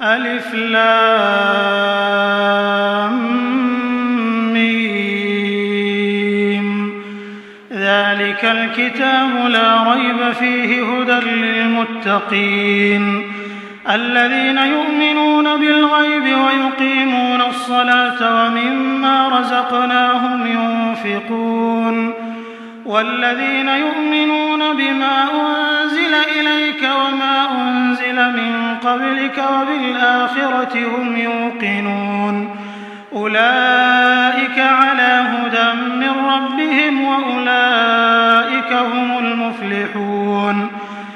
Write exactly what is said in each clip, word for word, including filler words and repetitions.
ألف لام ميم ذلك الكتاب لا ريب فيه هدى للمتقين الذين يؤمنون بالغيب ويقيمون الصلاة ومما رزقناهم ينفقون والذين يؤمنون بما أنزل إليك وما أنزل من قبلك وبالآخرة هم يوقنون أولئك على هدى من ربهم وأولئك هم المفلحون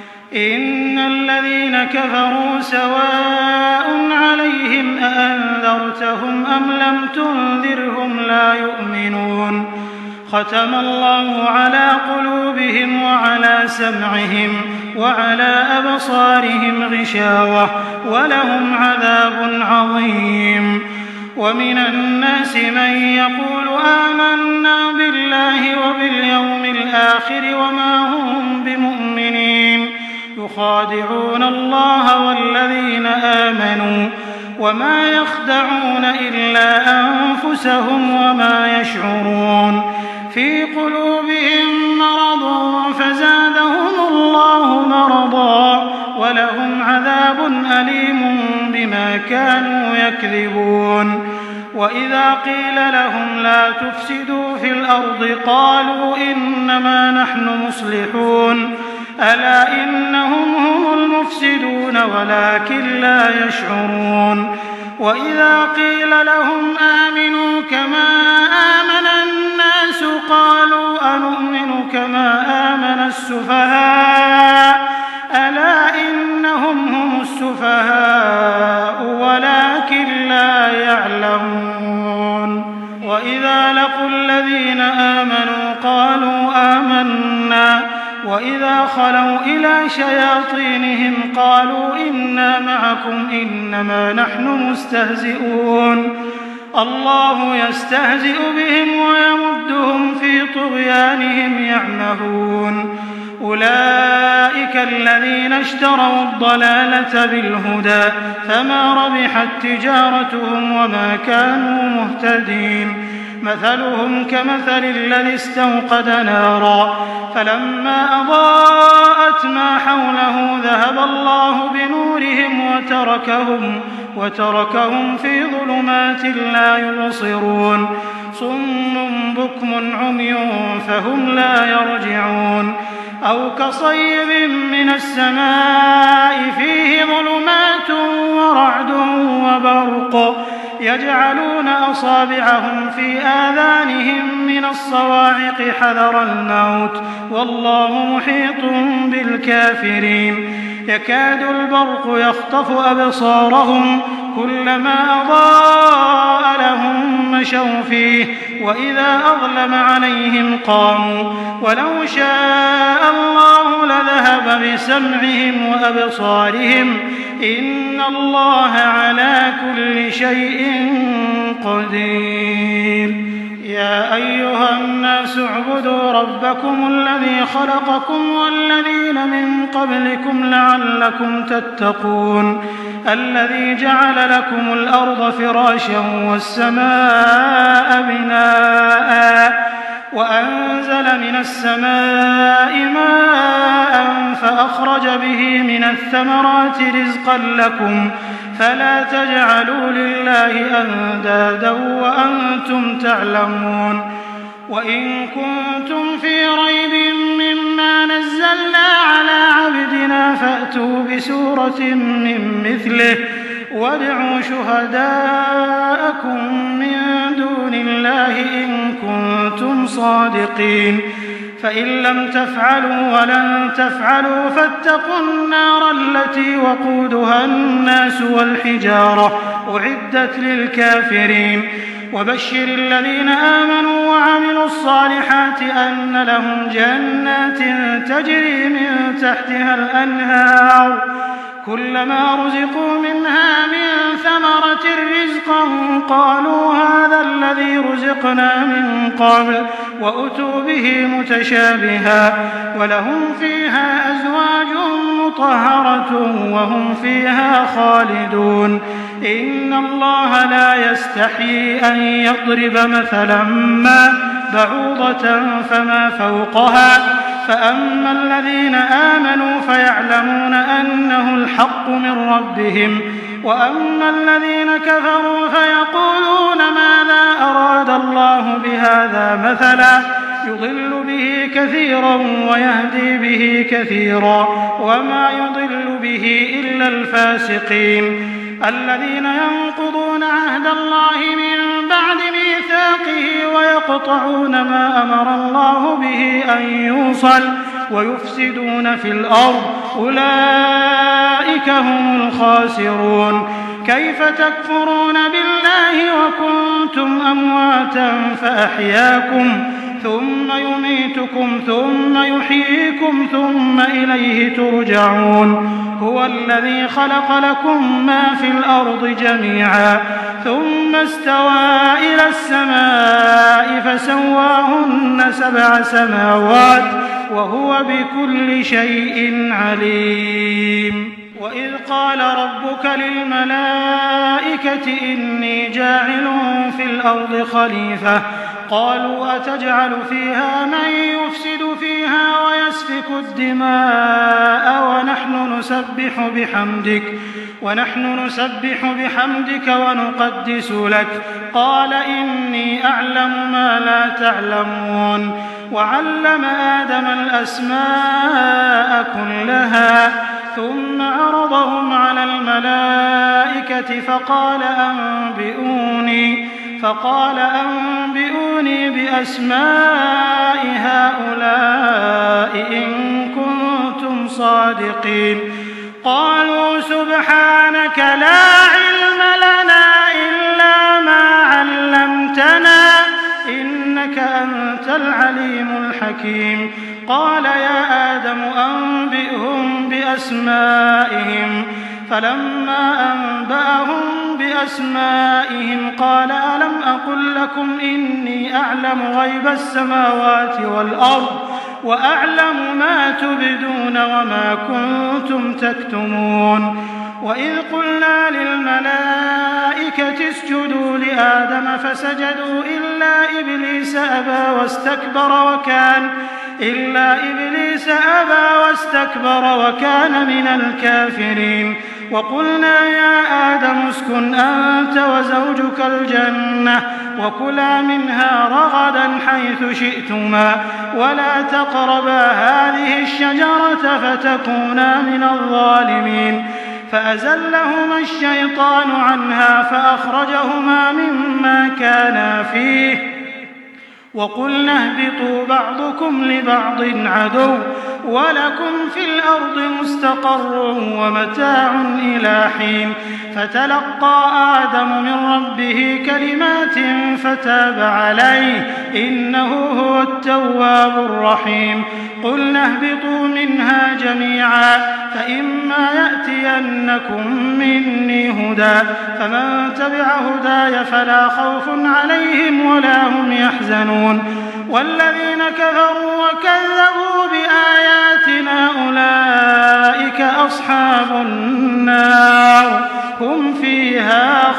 إن الذين كفروا سواء عليهم أأنذرتهم أم لم تنذرهم لا يؤمنون ختم الله على قلوبهم وعلى سمعهم وعلى أبصارهم غشاوة ولهم عذاب عظيم ومن الناس من يقول آمنا بالله وباليوم الآخر وما هم بمؤمنين يخادعون الله والذين آمنوا وما يخدعون إلا أنفسهم وما يشعرون في قلوبهم مرض فزادهم الله مرضا ولهم عذاب أليم بما كانوا يكذبون وإذا قيل لهم لا تفسدوا في الأرض قالوا إنما نحن مصلحون ألا إنهم هم المفسدون ولكن لا يشعرون وإذا قيل لهم آمنوا كما آمن الناس قالوا أنؤمن كما آمن السفهاء ألا إنهم هم السفهاء ولكن لا يعلمون وإذا لقوا الذين آمنوا قالوا آمنا وإذا خلوا إلى شياطينهم قالوا إنا معكم إنما نحن مستهزئون الله يستهزئ بهم ويمدهم في طغيانهم يعمهون أولئك الذين اشتروا الضلالة بالهدى فما ربحت تجارتهم وما كانوا مهتدين مثلهم كمثل الذي استوقد نارا فلما أضاءت ما حوله ذهب الله بنورهم وتركهم, وتركهم في ظلمات لا يبصرون صم بكم عمي فهم لا يرجعون أو كصيب من السماء فيه ظلمات ورعد وبرق يجعلون أصابعهم في آذانهم من الصواعق حذر الموت والله محيط بالكافرين يكاد البرق يخطف أبصارهم كلما أضاء لهم مشوا فيه وإذا أظلم عليهم قاموا ولو شاء الله لذهب بسمعهم وأبصارهم إن الله على كل شيء قدير يا أيها الناس اعبدوا ربكم الذي خلقكم والذين من قبلكم لعلكم تتقون الذي جعل لكم الأرض فراشا والسماء بناء وأنزل من السماء ماء فأخرج به من الثمرات رزقا لكم فلا تجعلوا لله أندادا وأنتم تعلمون وإن كنتم في ريب مما نزلنا على عبدنا فأتوا بسورة من مثله وادعوا شهداءكم من دون الله إن كنتم صادقين فإن لم تفعلوا ولن تفعلوا فاتقوا النار التي وقودها الناس والحجارة أعدت للكافرين وبشر الذين آمنوا وعملوا الصالحات أن لهم جنات تجري من تحتها الأنهار كلما رزقوا منها من ثمرة رزقا قالوا هذا الذي رزقنا من قبل وأتوا به متشابها ولهم فيها أزواج مطهرة وهم فيها خالدون إن الله لا يستحيي أن يضرب مثلا ما بعوضة فما فوقها فأما الذين آمنوا فيعلمون أنه الحق من ربهم وأما الذين كفروا فيقولون ماذا أراد الله بهذا مثلا يضل به كثيرا ويهدي به كثيرا وما يضل به إلا الفاسقين الذين ينقضون عهد الله من بعد ميثاقه ويقطعون ما أمر الله به أن يوصل ويفسدون في الأرض أولئك هم الخاسرون كيف تكفرون بالله وكنتم أمواتا فأحياكم ثم يميتكم ثم يحييكم ثم إليه ترجعون هو الذي خلق لكم ما في الأرض جميعا ثم استوى إلى السماء فسواهن سبع سماوات وهو بكل شيء عليم وإذ قال ربك للملائكة إني جاعل في الأرض خليفة قالوا أتجعل فيها من يفسد فيها ويسفك الدماء ونحن نسبح بحمدك ونحن نسبح بحمدك ونقدس لك قال إني أعلم ما لا تعلمون وعلم آدم الأسماء كلها ثم عرضهم على الملائكة فقال أنبئوني فقال أنبئوني بأسماء هؤلاء إن كنتم صادقين قالوا سبحانك لا علم لنا إلا ما علمتنا إنك أنت العليم الحكيم قال يا آدم أنبئهم بأسمائهم فلما أنبأهم بأسمائهم قال ألم أقل لكم إني أعلم غيب السماوات والأرض وأعلم ما تبدون وما كنتم تكتمون وإذ قلنا للملائكة اسجدوا لآدم فسجدوا إلا إبليس أبى واستكبر وكان إلا إبليس أبى واستكبر وكان من الكافرين وقلنا يا آدم اسكن أنت وزوجك الجنة وكلا منها رغدا حيث شئتما ولا تقربا هذه الشجرة فتكونا من الظالمين فأزلهما الشيطان عنها فأخرجهما مما كانا فيه وقلنا اهبطوا بعضكم لبعض عدو ولكم في الأرض مستقر ومتاع إلى حين فتلقى آدم من ربه كلمات فتاب عليه إنه هو التواب الرحيم قلنا اهبطوا منها جميعا فإما يأتينكم مني هدى فمن تبع هداي فلا خوف عليهم ولا هم يحزنون والذين كفروا وكذبوا بآياتنا أولئك أصحاب النار هم فيها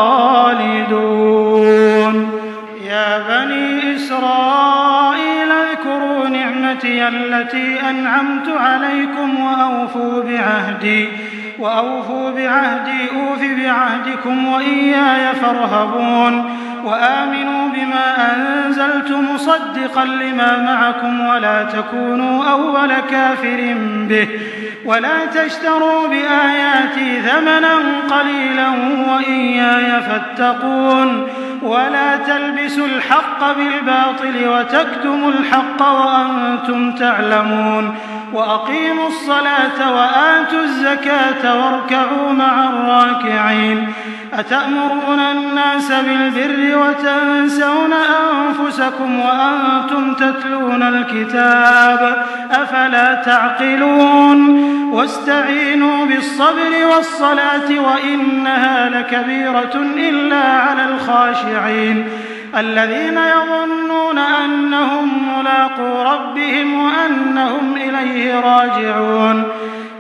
خالدون يا بني إسرائيل اذكروا نعمتي التي أنعمت عليكم وأوفوا بعهدي وأوفوا بعهدي أوف بعهدكم وإياي فارهبون وآمنوا بما أنزلت مصدقا لما معكم ولا تكونوا أول كافر به ولا تشتروا بآياتي ثمنا قليلا وإياي فاتقون ولا تلبسوا الحق بالباطل وتكتموا الحق وأنتم تعلمون وأقيموا الصلاة وآتوا الزكاة واركعوا مع الراكعين أتأمرون الناس بالبر وتنسون أنفسكم وأنتم تتلون الكتاب أفلا تعقلون واستعينوا بالصبر والصلاة وإنها لكبيرة إلا على الخاشعين الذين يظنون أنهم ملاقو ربهم وأنهم إليه راجعون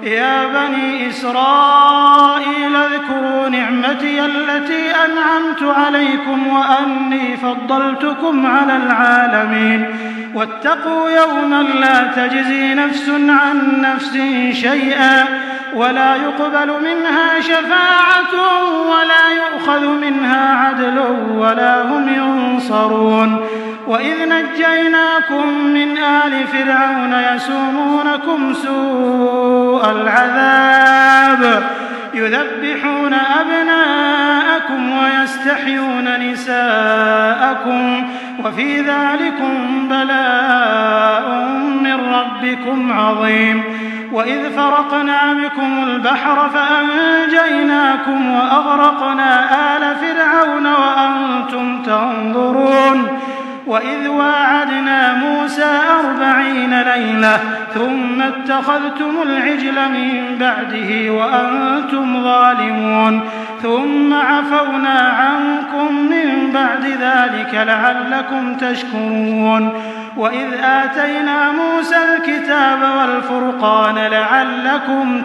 يا بني إسرائيل اذكروا نعمتي التي أنعمت عليكم وأني فضلتكم على العالمين واتقوا يوما لا تجزي نفس عن نفس شيئا ولا يقبل منها شفاعة ولا يؤخذ منها عدل ولا هم ينصرون وإذ نجيناكم من آل فرعون يسومونكم سوء العذاب يذبحون أبناءكم ويستحيون نساءكم وفي ذلكم بلاء من ربكم عظيم وإذ فرقنا بكم البحر فأنجيناكم وأغرقنا آل فرعون وأنتم تنظرون وإذ واعدنا موسى أربعين ليلة ثم اتخذتم العجل من بعده وأنتم ظالمون ثم عفونا عنكم من بعد ذلك لعلكم تشكرون وإذ آتينا موسى الكتاب والفرقان لعلكم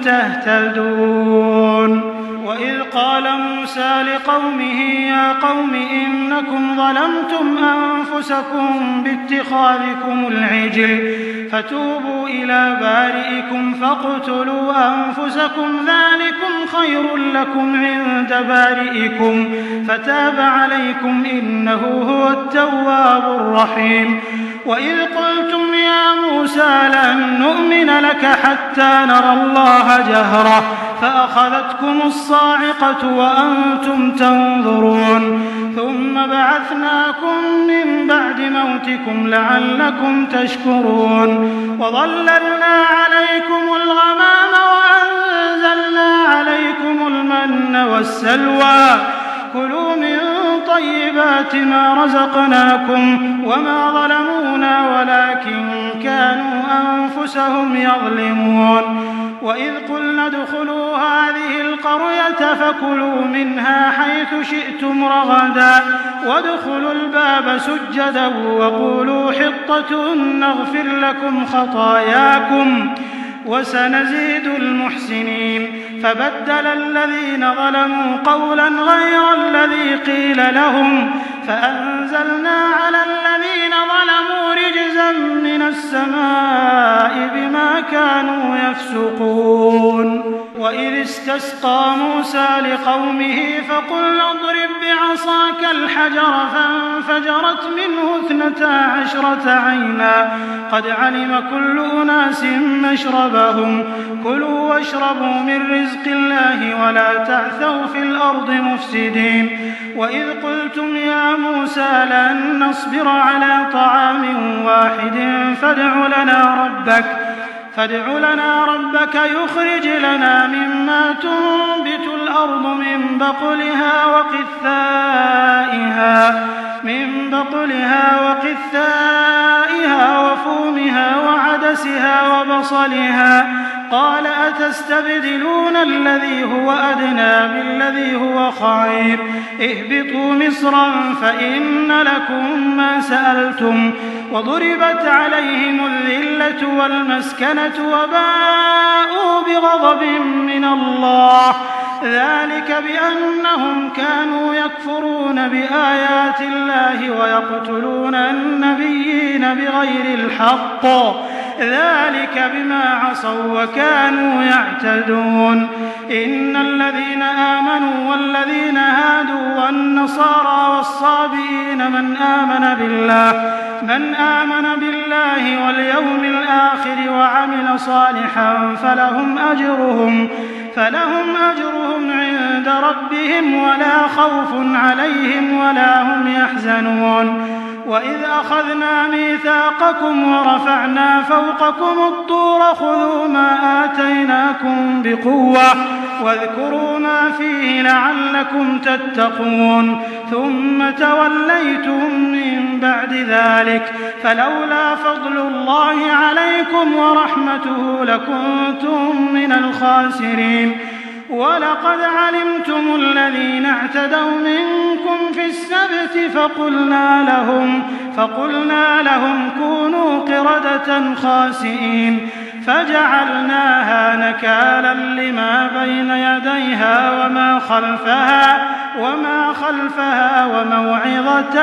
تهتدون وإذ قال موسى لقومه يا قوم إنكم ظلمتم أنفسكم باتخاذكم العجل فتوبوا إلى بارئكم فاقتلوا أنفسكم ذلكم خير لكم عند بارئكم فتاب عليكم إنه هو التواب الرحيم وإذ قلتم يا موسى لن نؤمن لك حتى نرى الله جهرة فأخذتكم الصاعقة وأنتم تنظرون ثم بعثناكم من بعد موتكم لعلكم تشكرون وظللنا عليكم الغمام وأنزلنا عليكم المن والسلوى كلوا من طيبات ما رزقناكم وما ظلمونا ولكن كانوا أنفسهم يظلمون وإذ قلنا ادخلوا هذه القرية فكلوا منها حيث شئتم رغدا وادخلوا الباب سجدا وقولوا حطة نغفر لكم خطاياكم وسنزيد المحسنين فبدل الذين ظلموا قولا غير الذي قيل لهم فأنزلنا على الذين ظلموا رجزا من السماء بما كانوا يفسقون وإذ استسقى موسى لقومه فقل اضرب بعصاك الحجر فانفجرت منه اثنتا عشرة عينا قد علم كل أناس مشربهم كلوا واشربوا من رزق الله ولا تعثوا في الأرض مفسدين وإذ قلتم يا موسى لن نصبر على طعام واحد فادع لنا ربك فادع لنا ربك يخرج لنا مما تنبت الأرض من بقلها وقثائها من بقلها وقثائها وفومها وعدسها وبصلها قال أتستبدلون الذي هو أدنى بالذي هو خير اهبطوا مصرا فإن لكم ما سألتم وضربت عليهم الذلة والمسكنة وباءوا بغضب من الله ذلك بأنهم كانوا يكفرون بآيات الله ويقتلون النبيين بغير الحق ذلك بما عصوا وكانوا يعتدون إن الذين آمنوا والذين هادوا والنصارى والصابئين من آمن بالله من آمن بالله واليوم الآخر وعمل صالحا فلهم أجرهم فلهم أجرهم عند ربهم ولا خوف عليهم ولا هم يحزنون وإذ أخذنا ميثاقكم ورفعنا فوقكم الطور خذوا ما آتيناكم بقوة واذكروا ما فيه لعلكم تتقون ثم توليتم من بعد ذلك فلولا فضل الله عليكم ورحمته لكنتم من الخاسرين ولقد علمتم الذين اعتدوا منكم في السبت فقلنا لهم فقلنا لهم كونوا قردة خاسئين فجعلناها نكالا لما بين يديها وما خلفها وما خلفها وموعظة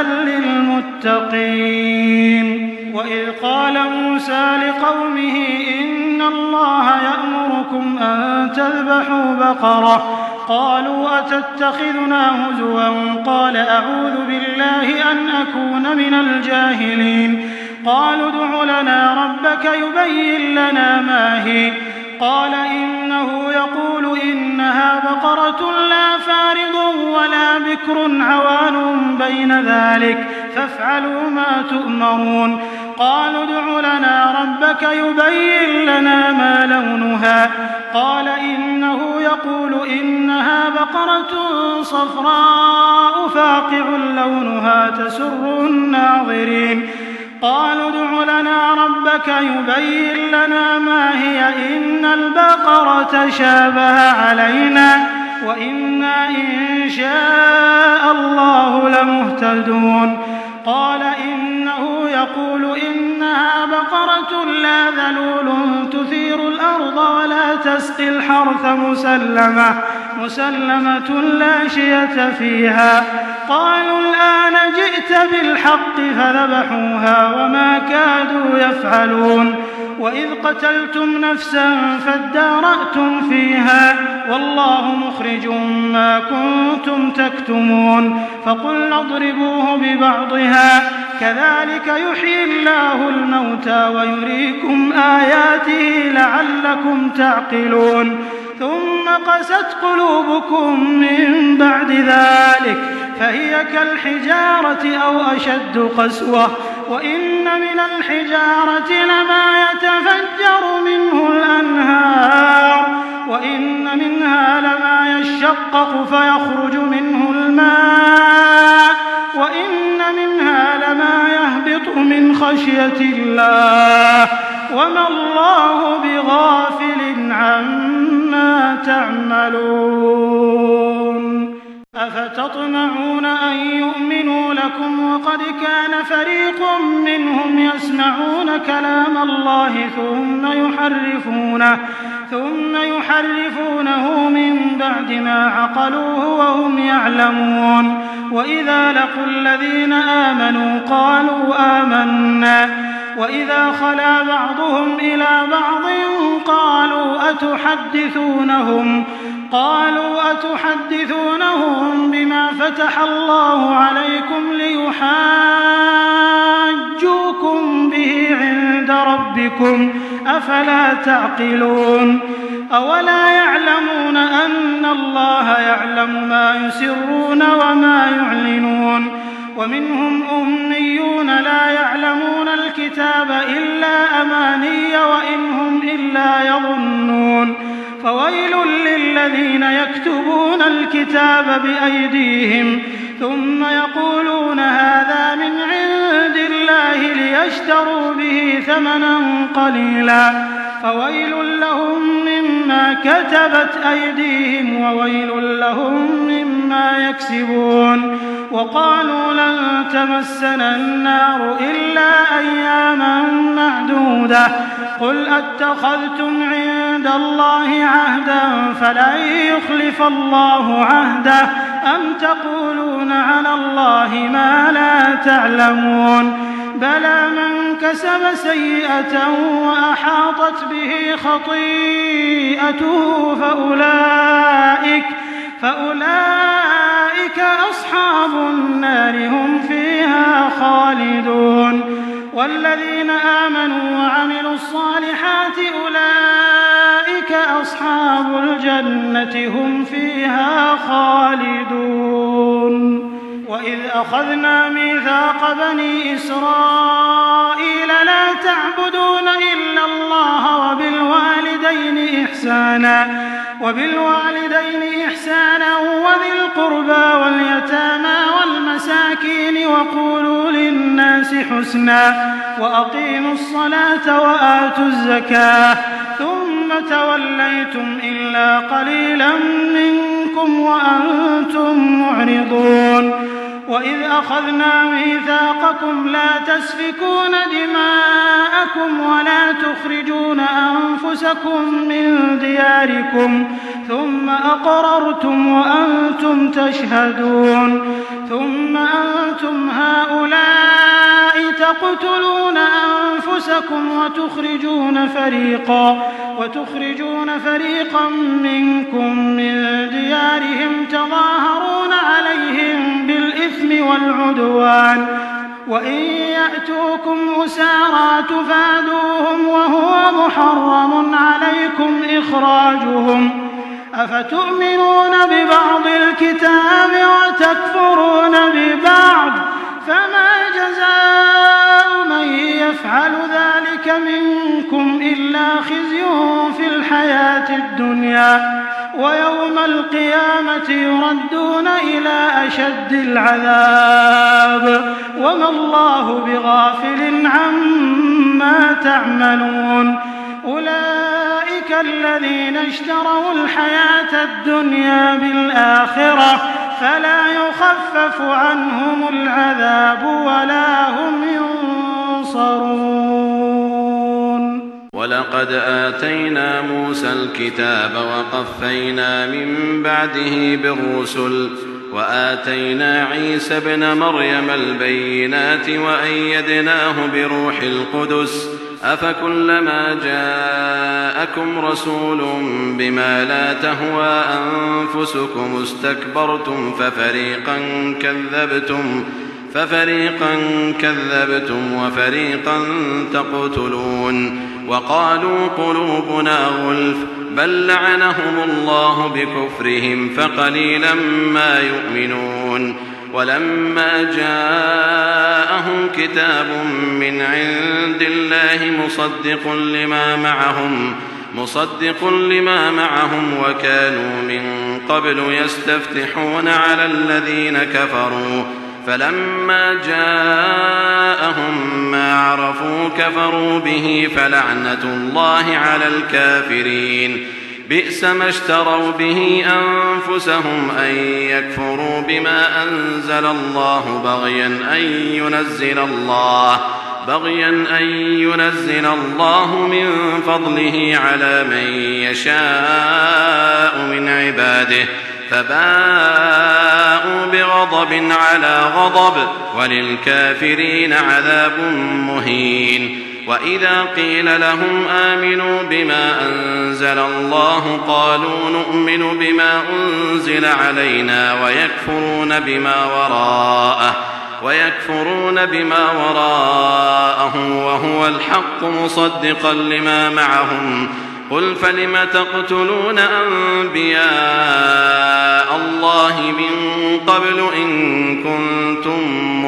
للمتقين. وإذ قال موسى لقومه إن الله يأمركم أن تذبحوا بقرة قالوا أتتخذنا هزوا قال أعوذ بالله أن أكون من الجاهلين. قالوا ادع لنا ربك يبين لنا ما هي قال إنه يقول إنها بقرة لا فارض ولا بكر عوان بين ذلك فافعلوا ما تؤمرون. قالوا ادع لنا ربك يبين لنا ما لونها قال إنه يقول إنها بقرة صفراء فاقع لونها تسر الناظرين. قالوا ادع لنا ربك يبين لنا ما هي إن البقرة شابه علينا وإنا إن شاء الله لمهتدون. قال إنه يقول إنها بقرة لا ذلول تثير الأرض ولا تسقي الحرث مسلمة مسلمة لا شية فيها. قالوا الآن جئت بالحق فذبحوها وما كادوا يفعلون. وإذ قتلتم نفسا فادارأتم فيها والله مخرج ما كنتم تكتمون. فقلنا اضربوه ببعضها كذلك يحيي الله الموتى ويريكم آياته لعلكم تعقلون. ثم قست قلوبكم من بعد ذلك فهي كالحجارة أو أشد قسوة وإن من الحجارة لما يتفجر منه الأنهار وإن منها لما يشقق فيخرج منه الماء وإن منها لما يهبط من خشية الله وما الله بغافل عما تعملون. أفتطمعون أن يؤمنوا لكم وقد كان فريق منهم يسمعون كلام الله ثم يحرفونه ثم يحرفونه من بعد ما عقلوه وهم يعلمون. وإذا لقوا الذين آمنوا قالوا آمنا وإذا خلا بعضهم إلى بعض قالوا أتحدثونهم قالوا أتحدثونهم بما فتح الله عليكم ليحاجوكم به عند ربكم أفلا تعقلون. أولا يعلمون أن الله يعلم ما يسرون وما يعلنون. ومنهم أميون لا يعلمون الكتاب إلا أماني وإن هم إلا يظنون. فويل للذين يكتبون الكتاب بأيديهم ثم يقولون هذا من عند الله ليشتروا به ثمنا قليلا فويل لهم مما كتبت أيديهم وويل لهم مما يكسبون. وقالوا لن تمسنا النار إلا أياما معدودة قل أتخذتم عند الله عهدا فلن يخلف الله عهده أم تقولون على الله ما لا تعلمون. بلى من كسب سيئة وأحاطت به خطيئته فأولئك فأولئك أصحاب النار هم فيها خالدون. والذين آمنوا وعملوا الصالحات أولئك أصحاب الجنة هم فيها خالدون. وإذ أخذنا ميثاق بني إسرائيل لا تعبدون إلا الله وبالوالدين إحسانا وبالوالدين إحسانا وذي القربى واليتامى والمساكين وقولوا للناس حسنا وأقيموا الصلاة وآتوا الزكاة ثم توليتم إلا قليلا منكم وأنتم معرضون. وإذ أخذنا ميثاقكم لا تسفكون دماءكم ولا تخرجون أنفسكم من دياركم ثم أقررتم وأنتم تشهدون ثم أنتم هؤلاء تقتلون أنفسكم وتخرجون فريقا وتخرجون فريقا منكم من ديارهم تظاهرون عليهم بالإثم والعدوان وإن يأتوكم أسارى تفادوهم وهو محرم عليكم إخراجهم أفتؤمنون ببعض الكتاب وتكفرون ببعض فما جزاء من يفعل ذلك منكم إلا خزي في الحياة الدنيا ويوم القيامة يردون إلى أشد العذاب وما الله بغافل عما تعملون أولئك الذين اشتروا الحياة الدنيا بالآخرة فلا يخفف عنهم العذاب ولا هم ينصرون. ولقد آتينا موسى الكتاب وقفينا من بعده بالرسل وآتينا عيسى ابن مريم البينات وأيدناه بروح القدس أفكلما جاءكم رسول بما لا تهوى أنفسكم استكبرتم ففريقا كذبتم ففريقا كذبتم وفريقا تقتلون وقالوا قلوبنا غلف بل لعنهم الله بكفرهم فقليلا ما يؤمنون ولما جاءهم كتاب من عند الله مصدق لما معهم مصدق لما معهم وكانوا من قبل يستفتحون على الذين كفروا فلما جاءهم ما عرفوا كفروا به فلعنة الله على الكافرين بئس ما اشتروا به أنفسهم أن يكفروا بما أنزل الله بغيا أن ينزل الله بغيا أن ينزل الله من فضله على من يشاء من عباده فباءوا بغضب على غضب وللكافرين عذاب مهين. وإذا قيل لهم آمنوا بما أنزل الله قالوا نؤمن بما أنزل علينا ويكفرون بما وراءه ويكفرون بما وراءه وهو الحق مصدقا لما معهم قل فلم تقتلون أنبياء الله من قبل إن كنتم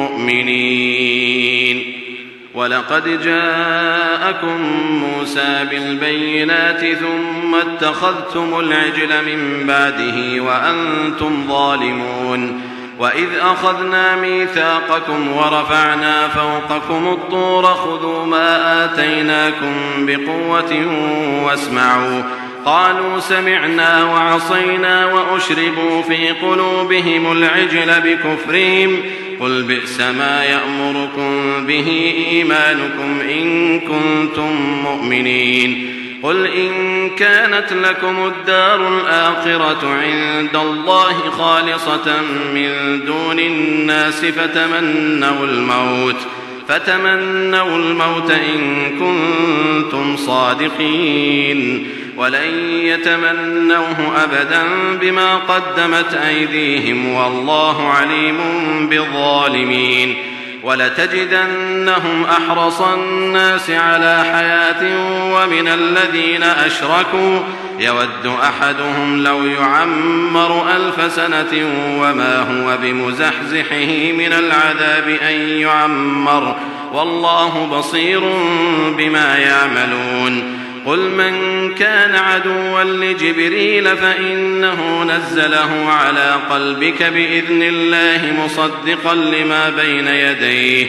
مؤمنين. ولقد جاءكم موسى بالبينات ثم اتخذتم العجل من بعده وأنتم ظالمون وإذ أخذنا ميثاقكم ورفعنا فوقكم الطور خذوا ما آتيناكم بقوة واسمعوا قالوا سمعنا وعصينا وأشربوا في قلوبهم العجل بكفرهم قل بئس ما يأمركم به إيمانكم إن كنتم مؤمنين. قل إن كانت لكم الدار الآخرة عند الله خالصة من دون الناس فتمنوا الموت فتمنوا الموت إن كنتم صادقين ولن يتمنوه أبدا بما قدمت أيديهم والله عليم بالظالمين. ولتجدنهم أحرص الناس على حياة ومن الذين أشركوا يود أحدهم لو يعمر ألف سنة وما هو بمزحزحه من العذاب أن يعمر والله بصير بما يعملون. قل من كان عدوا لجبريل فإنه نزله على قلبك بإذن الله مصدقا لما بين يديه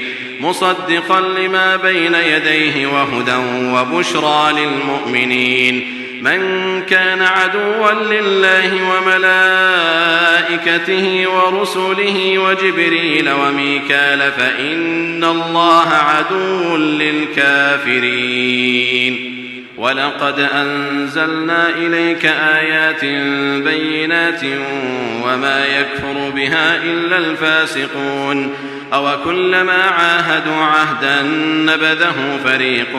مصدقا لما بين يديه وهدى وبشرى للمؤمنين. من كان عدوا لله وملائكته ورسله وجبريل وميكال فإن الله عدو للكافرين. ولقد أنزلنا إليك آيات بينات وما يكفر بها إلا الفاسقون. أو كلما عاهدوا عهدا نبذه فريق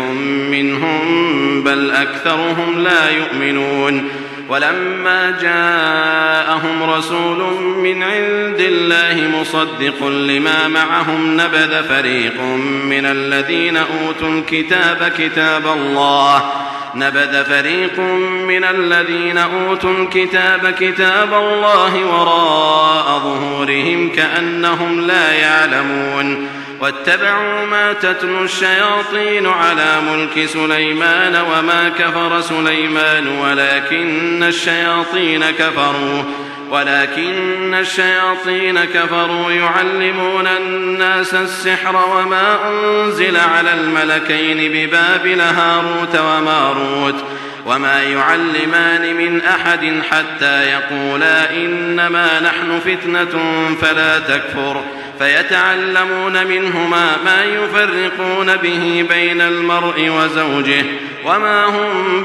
منهم بل أكثرهم لا يؤمنون. ولما جاءهم رسول من عند الله مصدق لما معهم نبذ فريق من الذين أوتوا الكتاب كتاب الله نبذ فريق من الذين أوتوا الكتاب كتاب الله وراء ظهورهم كأنهم لا يعلمون. واتبعوا ما تتلو الشياطين على ملك سليمان وما كفر سليمان ولكن الشياطين كفروا ولكن الشياطين كفروا يعلمون الناس السحر وما أنزل على الملكين ببابل هاروت وماروت وما يعلمان من أحد حتى يقولا إنما نحن فتنة فلا تكفر فيتعلمون منهما ما يفرقون به بين المرء وزوجه وما هم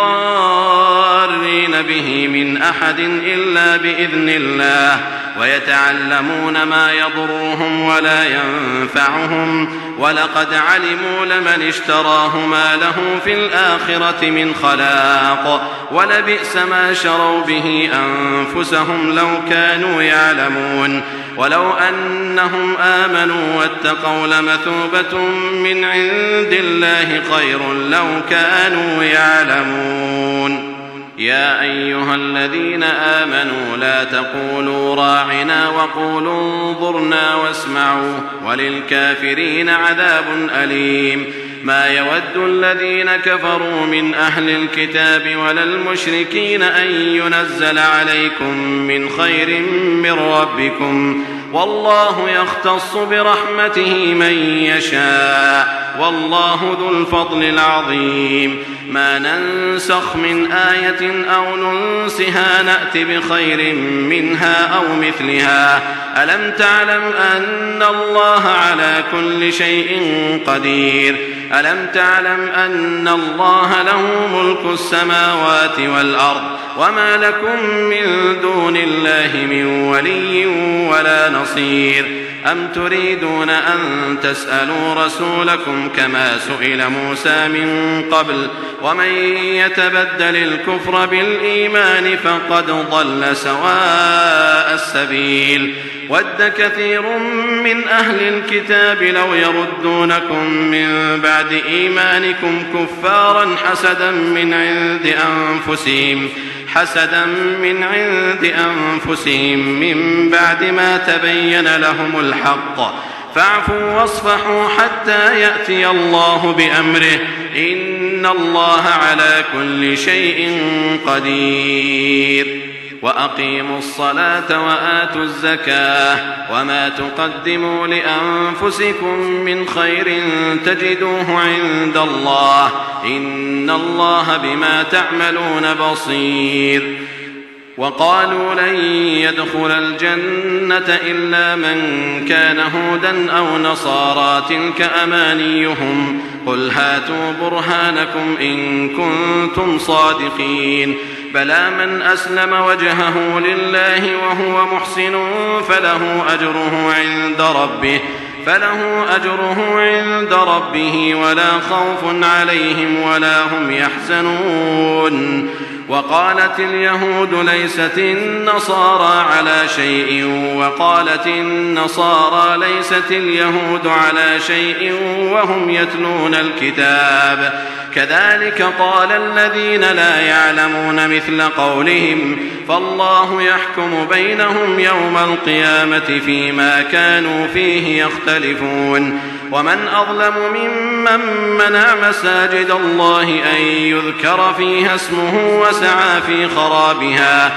بضارين به من أحد إلا بإذن الله ويتعلمون ما يضرهم ولا ينفعهم ولقد علموا لمن اشتراه ما له في الآخرة من خلاق ولبئس ما شروا به أنفسهم لو كانوا يعلمون. ولو أنهم آمنوا واتقوا لمثوبة من عند الله خير لو كانوا يعلمون. يا أيها الذين آمنوا لا تقولوا راعنا وقولوا انظرنا واسمعوا وللكافرين عذاب أليم. ما يود الذين كفروا من أهل الكتاب ولا المشركين أن ينزل عليكم من خير من ربكم والله يختص برحمته من يشاء والله ذو الفضل العظيم. ما ننسخ من آية أو ننسها نأت بخير منها أو مثلها. ألم تعلم أن الله على كل شيء قدير؟ ألم تعلم أن الله له ملك السماوات والأرض وما لكم من دون الله من ولي ولا نصير. أم تريدون أن تسألوا رسولكم كما سئل موسى من قبل ومن يتبدل الكفر بالإيمان فقد ضل سواء السبيل. ود كثير من أهل الكتاب لو يردونكم من بعد إيمانكم كفارا حسدا من عند أنفسهم حسدا من عند أنفسهم من بعد ما تبين لهم الحق فاعفوا واصفحوا حتى يأتي الله بأمره إن الله على كل شيء قدير. وأقيموا الصلاة وآتوا الزكاة وما تقدموا لأنفسكم من خير تجدوه عند الله إن الله بما تعملون بصير. وقالوا لن يدخل الجنة إلا من كان هودا أو نصارى تلك أمانيهم قل هاتوا برهانكم إن كنتم صادقين. بلى من أسلم وجهه لله وهو محسن فله أجره عند ربه فله أجره عند ربه ولا خوف عليهم ولا هم يحزنون. وقالت اليهود ليست النصارى على شيء وقالت النصارى ليست اليهود على شيء وهم يتلون الكتاب كذلك قال الذين لا يعلمون مثل قولهم فالله يحكم بينهم يوم القيامة فيما كانوا فيه يختلفون. ومن أظلم ممن منع مساجد الله أن يذكر فيها اسمه وسعى في خرابها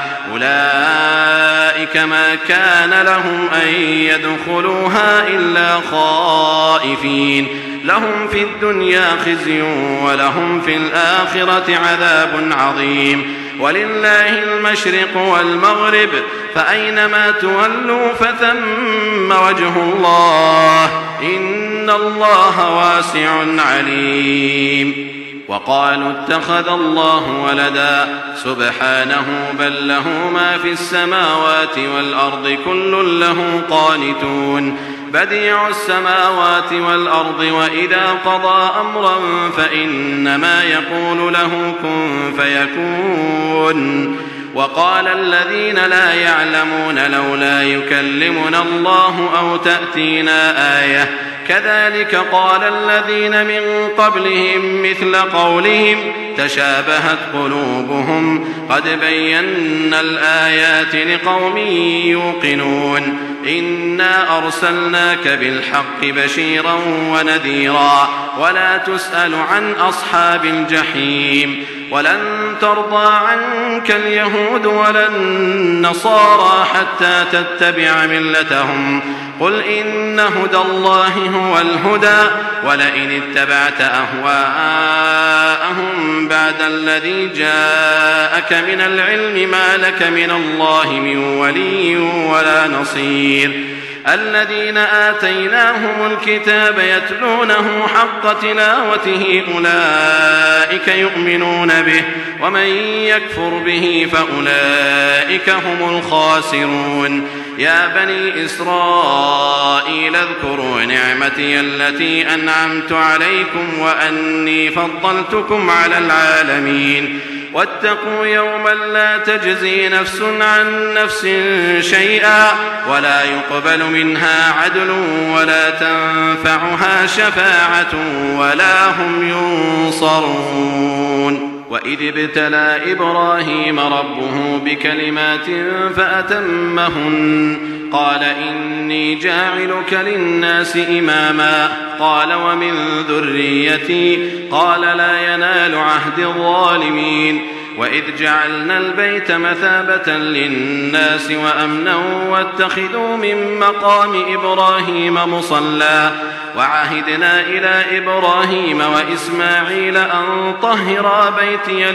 أولئك ما كان لهم أن يدخلوها إلا خائفين لهم في الدنيا خزي ولهم في الآخرة عذاب عظيم ولله المشرق والمغرب فأينما تولوا فثم وجه الله إن الله واسع عليم. وقالوا اتخذ الله ولدا سبحانه بل له ما في السماوات والأرض كل له قانتون بديع السماوات والأرض وإذا قضى أمرا فإنما يقول له كن فيكون. وقال الذين لا يعلمون لولا يكلمنا الله أو تأتينا آية كذلك قال الذين من قبلهم مثل قولهم تشابهت قلوبهم قد بينا الآيات لقوم يوقنون إنا أرسلناك بالحق بشيرا ونذيرا ولا تسأل عن أصحاب الجحيم ولن ترضى عنك اليهود ولا النصارى حتى تتبع ملتهم قل إن هدى الله هو الهدى ولئن اتبعت أهواءهم بعد الذي جاءك من العلم ما لك من الله من ولي ولا نصير. الذين آتيناهم الكتاب يتلونه حق تلاوته أولئك يؤمنون به ومن يكفر به فأولئك هم الخاسرون. يا بني إسرائيل اذكروا نعمتي التي أنعمت عليكم وأني فضلتكم على العالمين واتقوا يوما لا تجزي نفس عن نفس شيئا ولا يقبل منها عدل ولا تنفعها شفاعة ولا هم ينصرون. وإذ ابتلى إبراهيم ربه بكلمات فأتمهن قال إني جاعلك للناس إماما قال ومن ذريتي قال لا ينال عهد الظالمين. وإذ جعلنا البيت مثابة للناس وأمنا واتخذوا من مقام إبراهيم مصلى وعهدنا إلى إبراهيم وإسماعيل أن طهرا بيتي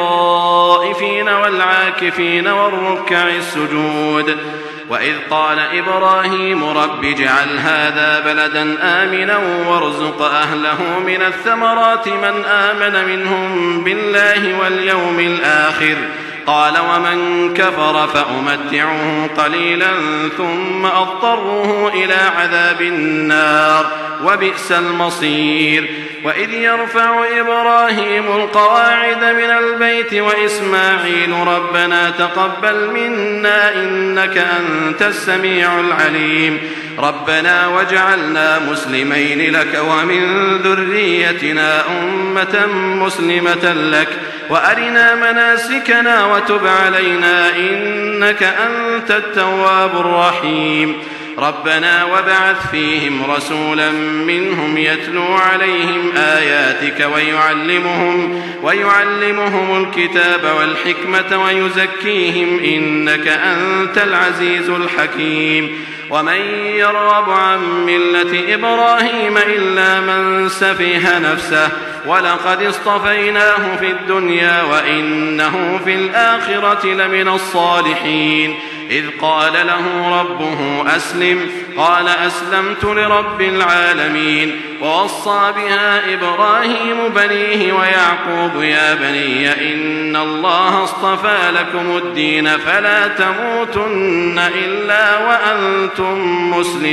للطائفين والعاكفين والركع السجود. وإذ قال إبراهيم رب اجعل هذا بلدا آمنا وارزق أهله من الثمرات من آمن منهم بالله واليوم الآخر قال ومن كفر فأمتعه قليلا ثم أضطره إلى عذاب النار وبئس المصير. وإذ يرفع إبراهيم القواعد من البيت وإسماعيل ربنا تقبل منا إنك أنت السميع العليم ربنا واجعلنا مسلمين لك ومن ذريتنا أمة مسلمة لك وأرنا مناسكنا وتب علينا إنك أنت التواب الرحيم. ربنا وابعث فيهم رسولا منهم يتلو عليهم آياتك ويعلمهم, ويعلمهم الكتاب والحكمة ويزكيهم إنك أنت العزيز الحكيم. ومن يرغب عن ملة إبراهيم إلا من سفه نفسه ولقد اصطفيناه في الدنيا وإنه في الآخرة لمن الصالحين. إذ قال له ربه أسلم قال أسلمت لرب العالمين. ووصى بها إبراهيم بنيه ويعقوب يا بني إن الله اصطفى لكم الدين فلا تموتن إلا وأنتم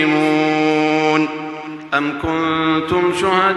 مسلمون. أم كنتم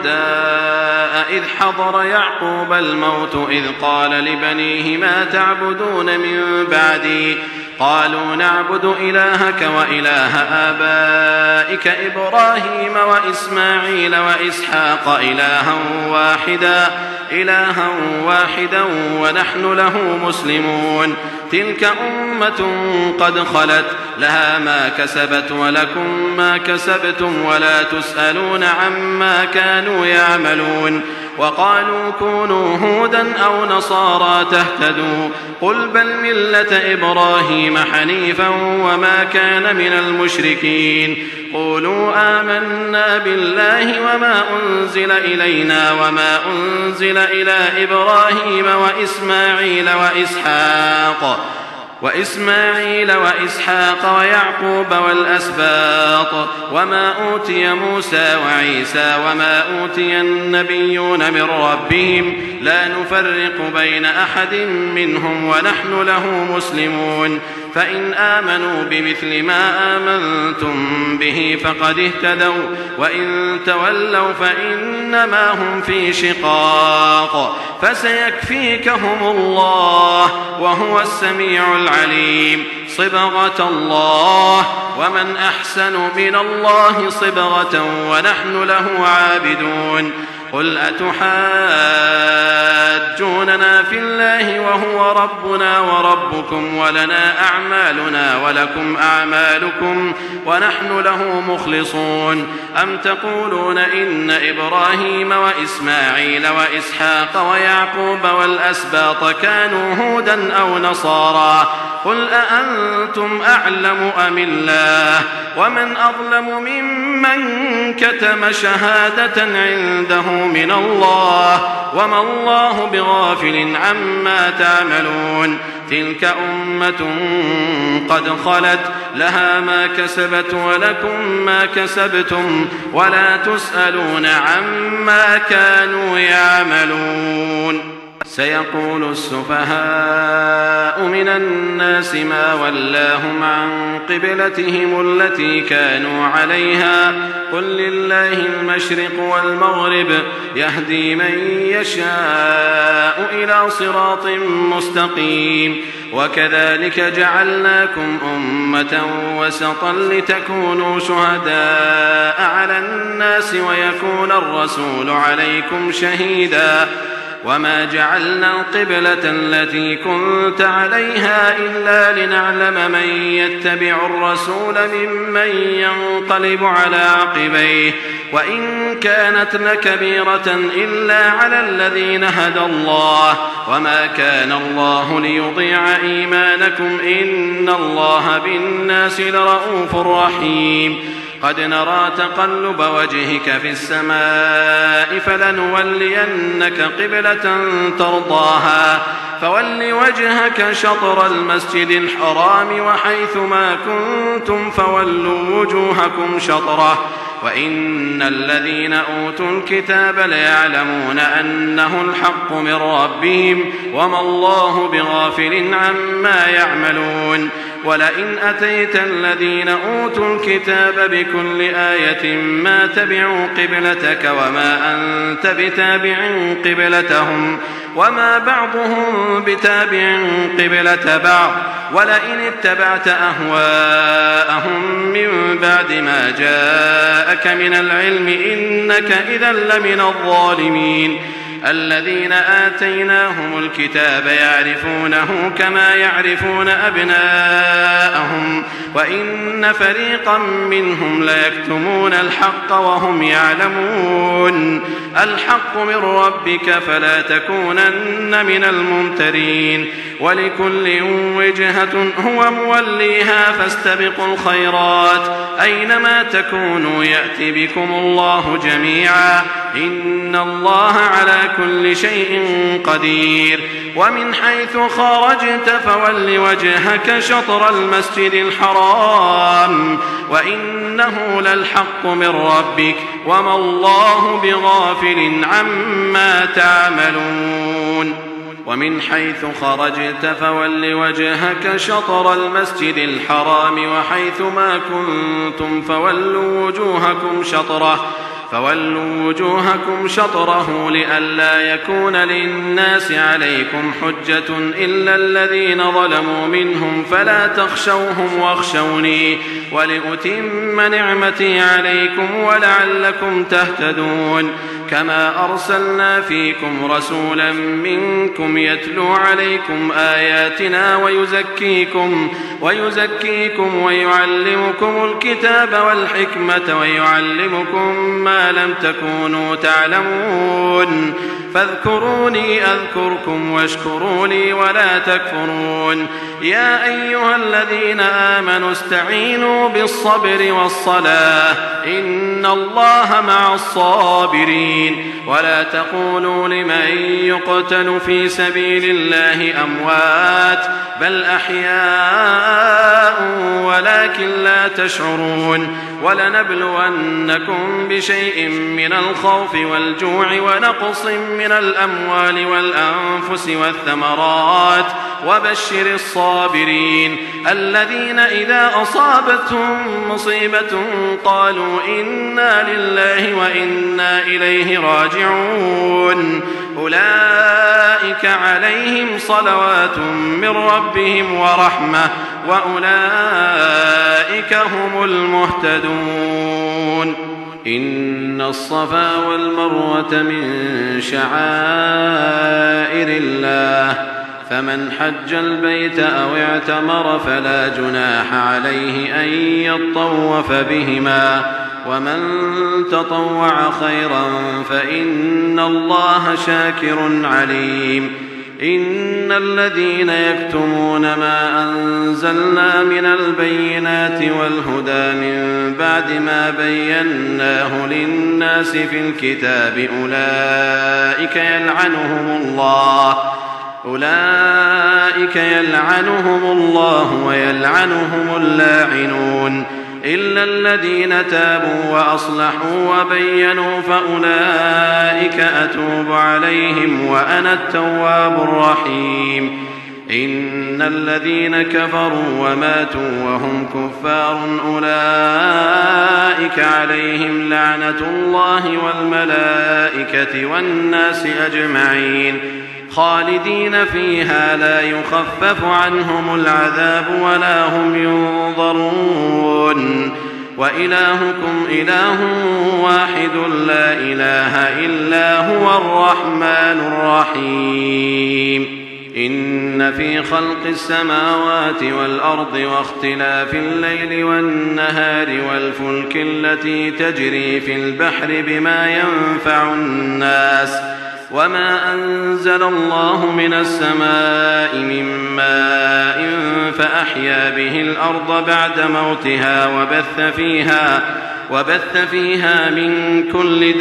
شهداء إذ حضر يعقوب الموت إذ قال لبنيه ما تعبدون من بعدي قالوا نعبد إلهك وإله آبائك إبراهيم وإسماعيل وإسحاق إلها واحدا إلها واحدا ونحن له مسلمون. تلك أمة قد خلت لها ما كسبت ولكم ما كسبتم ولا تسألون عما كانوا يعملون. وقالوا كونوا هودا أو نصارى تهتدوا قل بل ملة إبراهيم حنيفا وما كان من المشركين قولوا آمنا بالله وما أنزل إلينا وما أنزل إلى إبراهيم وإسماعيل وإسحاق وإسماعيل وإسحاق ويعقوب والأسباط وما أوتي موسى وعيسى وما أوتي النبيون من ربهم لا نفرق بين أحد منهم ونحن له مسلمون فإن آمنوا بمثل ما آمنتم به فقد اهتدوا وإن تولوا فإنما هم في شقاق فسيكفيكهم الله وهو السميع العليم صبغة الله ومن أحسن من الله صبغة ونحن له عابدون قل أتحاجوننا في الله وهو ربنا وربكم ولنا أعمالنا ولكم أعمالكم ونحن له مخلصون أم تقولون إن إبراهيم وإسماعيل وإسحاق ويعقوب والأسباط كانوا هودا أو نصارى قل أأنتم أعلم أم الله ومن أظلم ممن كتم شهادة عنده من الله وما الله بغافل عما تعملون تلك أمة قد خلت لها ما كسبت ولكم ما كسبتم ولا تسألون عما كانوا يعملون سيقول السفهاء من الناس ما ولاهم عن قبلتهم التي كانوا عليها قل لله المشرق والمغرب يهدي من يشاء إلى صراط مستقيم وكذلك جعلناكم أمة وسطا لتكونوا شهداء على الناس ويكون الرسول عليكم شهيدا وما جعلنا القبلة التي كنت عليها إلا لنعلم من يتبع الرسول ممن ينقلب على عقبيه وإن كانت لكبيرة إلا على الذين هدى الله وما كان الله ليضيع إيمانكم إن الله بالناس لرؤوف رحيم قد نرى تقلب وجهك في السماء فلنولينك قبلة ترضاها فول وجهك شطر المسجد الحرام وحيث ما كنتم فولوا وجوهكم شطره وإن الذين أوتوا الكتاب ليعلمون أنه الحق من ربهم وما الله بغافل عما يعملون ولئن أتيت الذين أوتوا الكتاب بكل آية ما تبعوا قبلتك وما أنت بتابع قبلتهم وما بعضهم بتابع قبلة بعض ولئن اتبعت أهواءهم من بعد ما جاءك من العلم إنك إذا لمن الظالمين الذين آتيناهم الكتاب يعرفونه كما يعرفون أبناءهم وإن فريقا منهم ليكتمون الحق وهم يعلمون الحق من ربك فلا تكونن من الممترين ولكل وجهة هو موليها فاستبقوا الخيرات أينما تكونوا يأتي بكم الله جميعا إن الله على كل شيء قدير ومن حيث خرجت فول وجهك شطر المسجد الحرام وإنه للحق من ربك وما الله بغافل عما تعملون ومن حيث خرجت فول وجهك شطر المسجد الحرام وحيث ما كنتم فولوا وجوهكم شطره فولوا وجوهكم شطره لئلا يكون للناس عليكم حجة إلا الذين ظلموا منهم فلا تخشوهم واخشوني ولأتم نعمتي عليكم ولعلكم تهتدون كما أرسلنا فيكم رسولا منكم يتلو عليكم آياتنا ويزكيكم ويزكيكم ويعلمكم الكتاب والحكمة ويعلمكم ما لم تكونوا تعلمون فاذكروني أذكركم واشكروا لي ولا تكفرون يا أيها الذين آمنوا استعينوا بالصبر والصلاة إن الله مع الصابرين ولا تقولوا لمن يقتل في سبيل الله أموات بل أحياء ولكن لا تشعرون ولنبلونكم بشيء من الخوف والجوع ونقص من الأموال والأنفس والثمرات وبشر الصابرين الذين إذا أصابتهم مصيبة قالوا إنا لله وإنا إليه راجعون أولئك عليهم صلوات من ربهم ورحمة وأولئك هم المهتدون إن الصفا والمروة من شعائر الله فمن حج البيت أو اعتمر فلا جناح عليه أن يطوف بهما ومن تطوع خيرا فإن الله شاكر عليم إن الذين يكتمون ما أنزلنا من البينات والهدى من بعد ما بيناه للناس في الكتاب أولئك يلعنهم الله أولئك يلعنهم الله ويلعنهم اللاعنون إلا الذين تابوا وأصلحوا وبينوا فأولئك أتوب عليهم وأنا التواب الرحيم إن الذين كفروا وماتوا وهم كفار أولئك عليهم لعنة الله والملائكة والناس أجمعين خالدين فيها لا يخفف عنهم العذاب ولا هم ينظرون وإلهكم إله واحد لا إله إلا هو الرحمن الرحيم إن في خلق السماوات والأرض واختلاف الليل والنهار والفلك التي تجري في البحر بما ينفع الناس وما أنزل الله من السماء من ماء فأحيا به الأرض بعد موتها وبث فيها وبث فيها من كل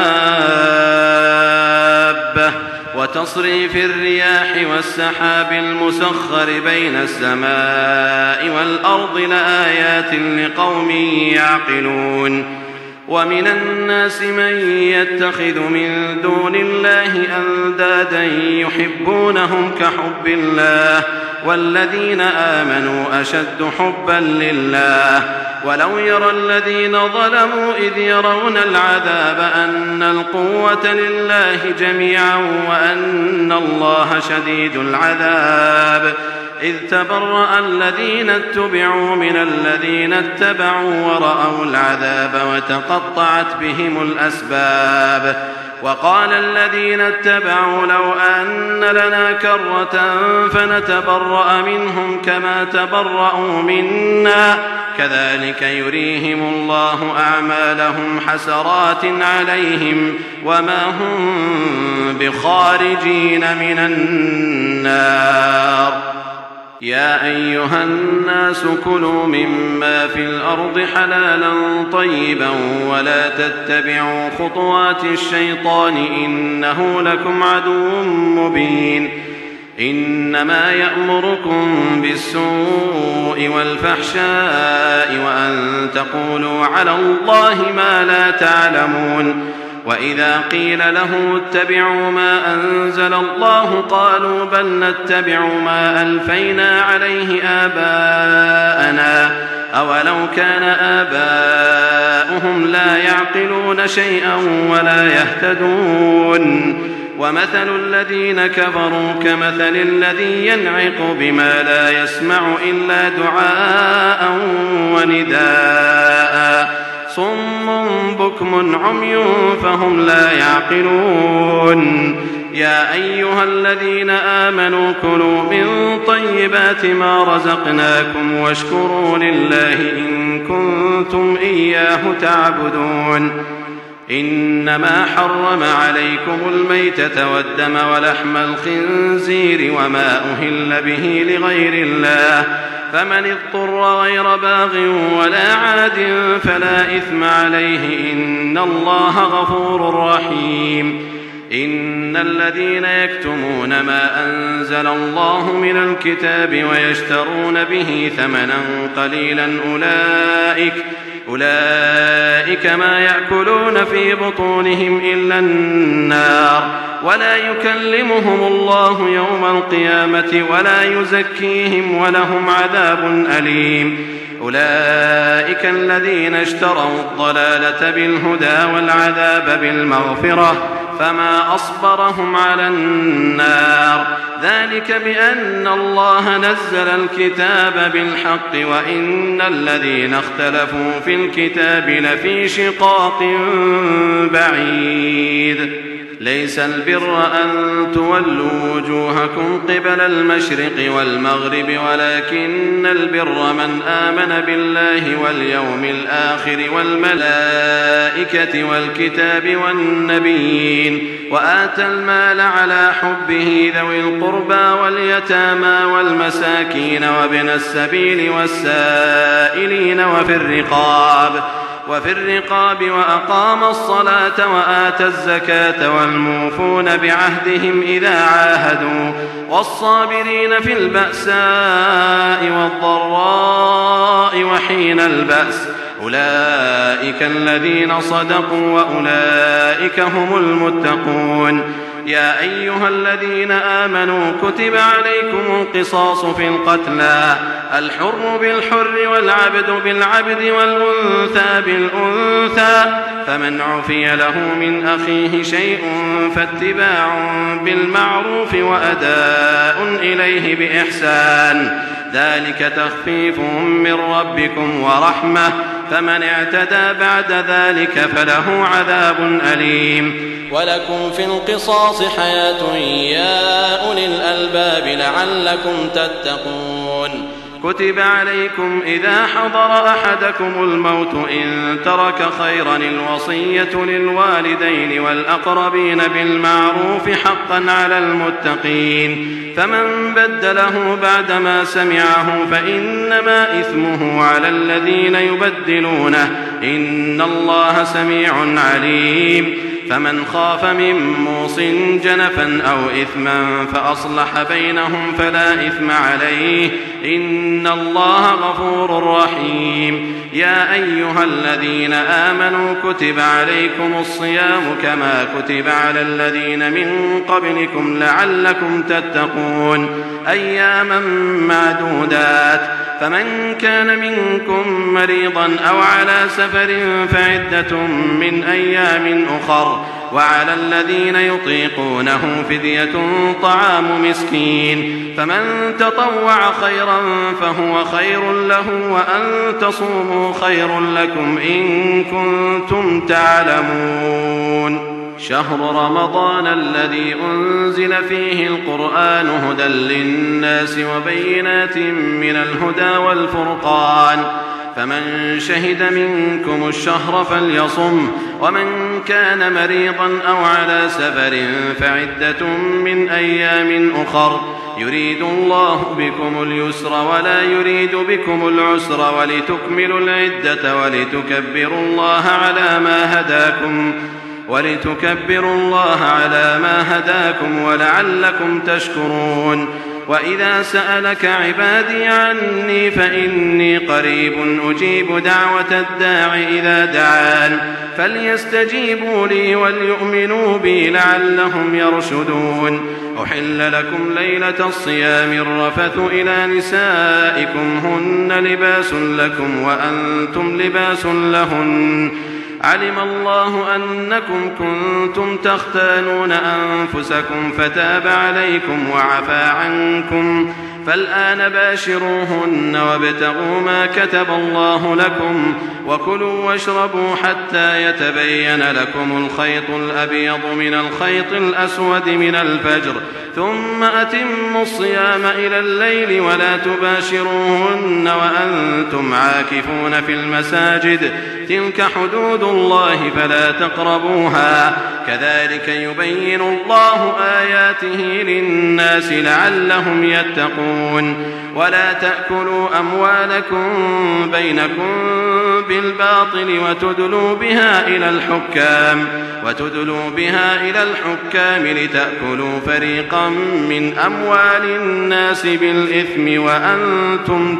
دابة وتصريف الرياح والسحاب المسخر بين السماء والأرض لآيات لقوم يعقلون ومن الناس من يتخذ من دون الله أندادا يحبونهم كحب الله والذين آمنوا أشد حبا لله ولو يرى الذين ظلموا إذ يرون العذاب أن القوة لله جميعا وأن الله شديد العذاب إذ تبرأ الذين اتبعوا من الذين اتبعوا ورأوا العذاب وتقطعت بهم الأسباب وقال الذين اتبعوا لو أن لنا كرة فنتبرأ منهم كما تبرأوا منا كذلك يريهم الله أعمالهم حسرات عليهم وما هم بخارجين من النار يا أيها الناس كلوا مما في الأرض حلالا طيبا ولا تتبعوا خطوات الشيطان إنه لكم عدو مبين إنما يأمركم بالسوء والفحشاء وأن تقولوا على الله ما لا تعلمون وإذا قيل له اتبعوا ما أنزل الله قالوا بل نتبع ما ألفينا عليه آباءنا أولو كان آباؤهم لا يعقلون شيئا ولا يهتدون ومثل الذين كفروا كمثل الذي ينعق بما لا يسمع إلا دعاء ونداء صم بكم عمي فهم لا يعقلون يا أيها الذين آمنوا كلوا من طيبات ما رزقناكم واشكروا لله إن كنتم إياه تعبدون إنما حرم عليكم الميتة والدم ولحم الخنزير وما أهل به لغير الله فمن اضطر غير باغ ولا عاد فلا إثم عليه إن الله غفور رحيم إن الذين يكتمون ما أنزل الله من الكتاب ويشترون به ثمنا قليلا أولئك أولئك ما يأكلون في بطونهم إلا النار ولا يكلمهم الله يوم القيامة ولا يزكيهم ولهم عذاب أليم أولئك الذين اشتروا الضلالة بالهدى والعذاب بالمغفرة فما أصبرهم على النار ذلك بأن الله نزل الكتاب بالحق وإن الذين اختلفوا في الكتاب لفي شقاق بعيد ليس البر أن تولوا وجوهكم قبل المشرق والمغرب ولكن البر من آمن بالله واليوم الآخر والملائكة والكتاب والنبيين وآتى المال على حبه ذوي القربى واليتامى والمساكين وابن السبيل والسائلين وفي الرقاب وفي الرقاب وأقام الصلاة وآتى الزكاة والموفون بعهدهم إذا عاهدوا والصابرين في البأساء والضراء وحين البأس أولئك الذين صدقوا وأولئك هم المتقون يا أيها الذين آمنوا كتب عليكم القصاص في القتلى الحر بالحر والعبد بالعبد والأنثى بالأنثى فمن عفي له من أخيه شيء فاتباع بالمعروف وأداء إليه بإحسان ذلك تخفيف من ربكم ورحمة فمن اعتدى بعد ذلك فله عذاب أليم ولكم في القصاص حياة يا أولي الألباب لعلكم تتقون كتب عليكم إذا حضر أحدكم الموت إن ترك خيرا الوصية للوالدين والأقربين بالمعروف حقا على المتقين فمن بدله بعدما سمعه فإنما إثمه على الذين يبدلونه إن الله سميع عليم فمن خاف من موص جنفا أو إثما فأصلح بينهم فلا إثم عليه إن الله غفور رحيم يا أيها الذين آمنوا كتب عليكم الصيام كما كتب على الذين من قبلكم لعلكم تتقون أياما معدودات فمن كان منكم مريضا أو على سفر فعدة من أيام أخر وعلى الذين يطيقونه فدية طعام مسكين فمن تطوع خيرا فهو خير له وأن تصوموا خير لكم إن كنتم تعلمون شهر رمضان الذي أنزل فيه القرآن هدى للناس وبينات من الهدى والفرقان فمن شهد منكم الشهر فليصم ومن كان مريضا أو على سفر فعدة من أيام أخر يريد الله بكم اليسر ولا يريد بكم العسر ولتكملوا العدة ولتكبروا الله على ما هداكم ولتكبروا الله على ما هداكم ولعلكم تشكرون وإذا سألك عبادي عني فإني قريب أجيب دعوة الداع إذا دعان فليستجيبوا لي وليؤمنوا بي لعلهم يرشدون أحل لكم ليلة الصيام الرفث إلى نسائكم هن لباس لكم وأنتم لباس لهن علم الله أنكم كنتم تختانون أنفسكم فتاب عليكم وعفى عنكم فالآن باشروهن وابتغوا ما كتب الله لكم وكلوا واشربوا حتى يتبين لكم الخيط الأبيض من الخيط الأسود من الفجر ثم أتموا الصيام إلى الليل ولا تباشروهن وأنتم عاكفون في المساجد تلك حدود الله فلا تقربوها كذلك يبين الله آياته للناس لعلهم يتقون ولا تأكلوا أموالكم بينكم بالباطل وتدلوا بها إلى الحكام وتدلوا بها إلى الحكام لتأكلوا فريقا من أموال الناس بالإثم وأنتم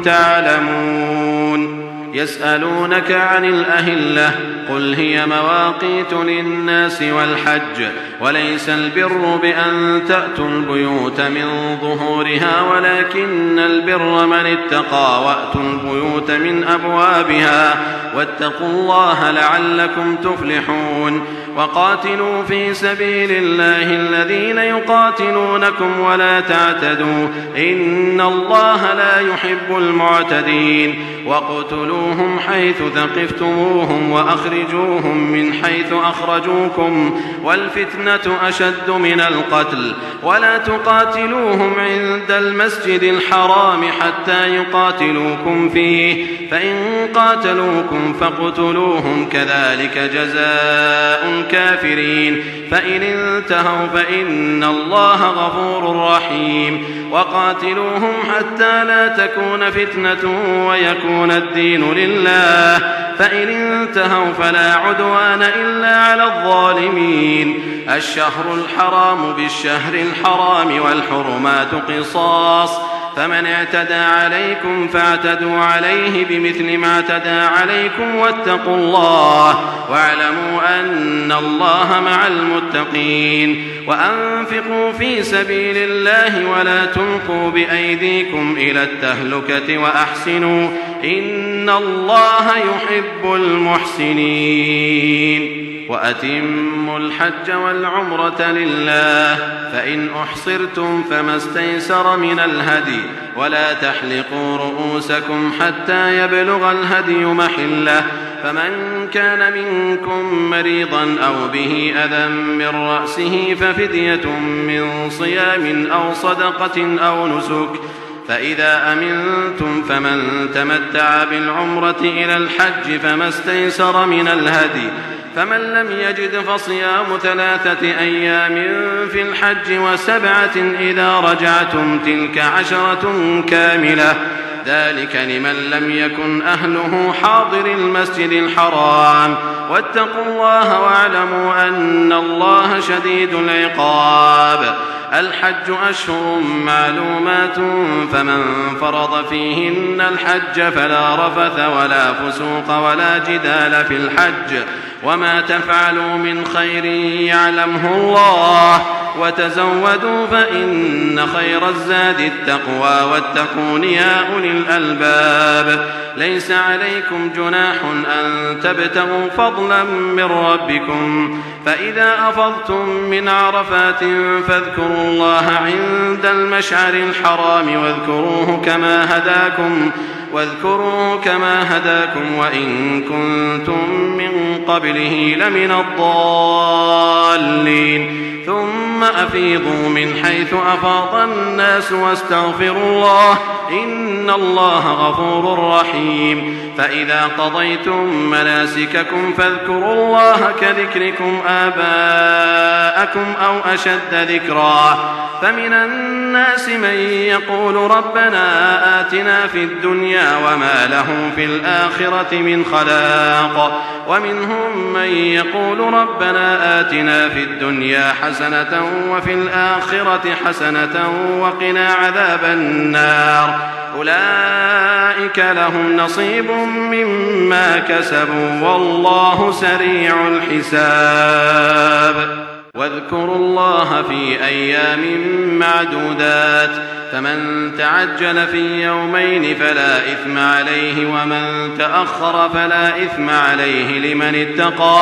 تعلمون يسألونك عن الأهلة قل هي مواقيت للناس والحج وليس البر بأن تأتوا البيوت من ظهورها ولكن البر من اتقى وأتوا البيوت من أبوابها واتقوا الله لعلكم تفلحون وقاتلوا في سبيل الله الذين يقاتلونكم ولا تعتدوا إن الله لا يحب المعتدين وقتلوهم حيث ثقفتموهم وأخرجوهم من حيث أخرجوكم والفتنة أشد من القتل ولا تقاتلوهم عند المسجد الحرام حتى يقاتلوكم فيه فإن قاتلوكم فاقتلوهم كذلك جزاء الكافرين فإن انتهوا فإن الله غفور رحيم وقاتلوهم حتى لا تكون فتنة ويكون الدين لله فإن انتهوا فلا عدوان إلا على الظالمين الشهر الحرام بالشهر الحرام والحرمات قصاص فمن اعتدى عليكم فاعتدوا عليه بمثل ما اعتدى عليكم واتقوا الله واعلموا أن الله مع المتقين وأنفقوا في سبيل الله ولا تلقوا بأيديكم إلى التهلكة وأحسنوا إن الله يحب المحسنين وأتموا الحج والعمرة لله فإن أحصرتم فما استيسر من الهدي ولا تحلقوا رؤوسكم حتى يبلغ الهدي محله فمن كان منكم مريضا أو به أذى من رأسه ففدية من صيام أو صدقة أو نسك فإذا أمنتم فمن تمتع بالعمرة إلى الحج فما استيسر من الهدي فمن لم يجد فصيام ثلاثة أيام في الحج وسبعة إذا رجعتم تلك عشرة كاملة ذلك لمن لم يكن أهله حاضر المسجد الحرام واتقوا الله واعلموا أن الله شديد العقاب الحج أشهر معلومات فمن فرض فيهن الحج فلا رفث ولا فسوق ولا جدال في الحج وما تفعلوا من خير يعلمه الله وتزودوا فإن خير الزاد التقوى واتقون يا أولي الألباب ليس عليكم جناح أن تبتغوا فضلا من ربكم فإذا أفضتم من عرفات فاذكروا الله عند المشعر الحرام واذكروه كما هداكم واذكروه كما هداكم وإن كنتم من قبله لمن الضالين ثم أفيضوا من حيث أفاض الناس واستغفروا الله إن الله غفور رحيم فإذا قضيتم مناسككم فاذكروا الله كذكركم آباءكم أو أشد ذكرا فمن الناس من يقول ربنا آتنا في الدنيا وما له في الآخرة من خلاق ومنهم من يقول ربنا آتنا في الدنيا حسنة وفي الآخرة حسنة وقنا عذاب النار أولئك لهم نصيب مما كسبوا والله سريع الحساب واذكروا الله في أيام معدودات فمن تعجل في يومين فلا إثم عليه ومن تأخر فلا إثم عليه لمن اتقى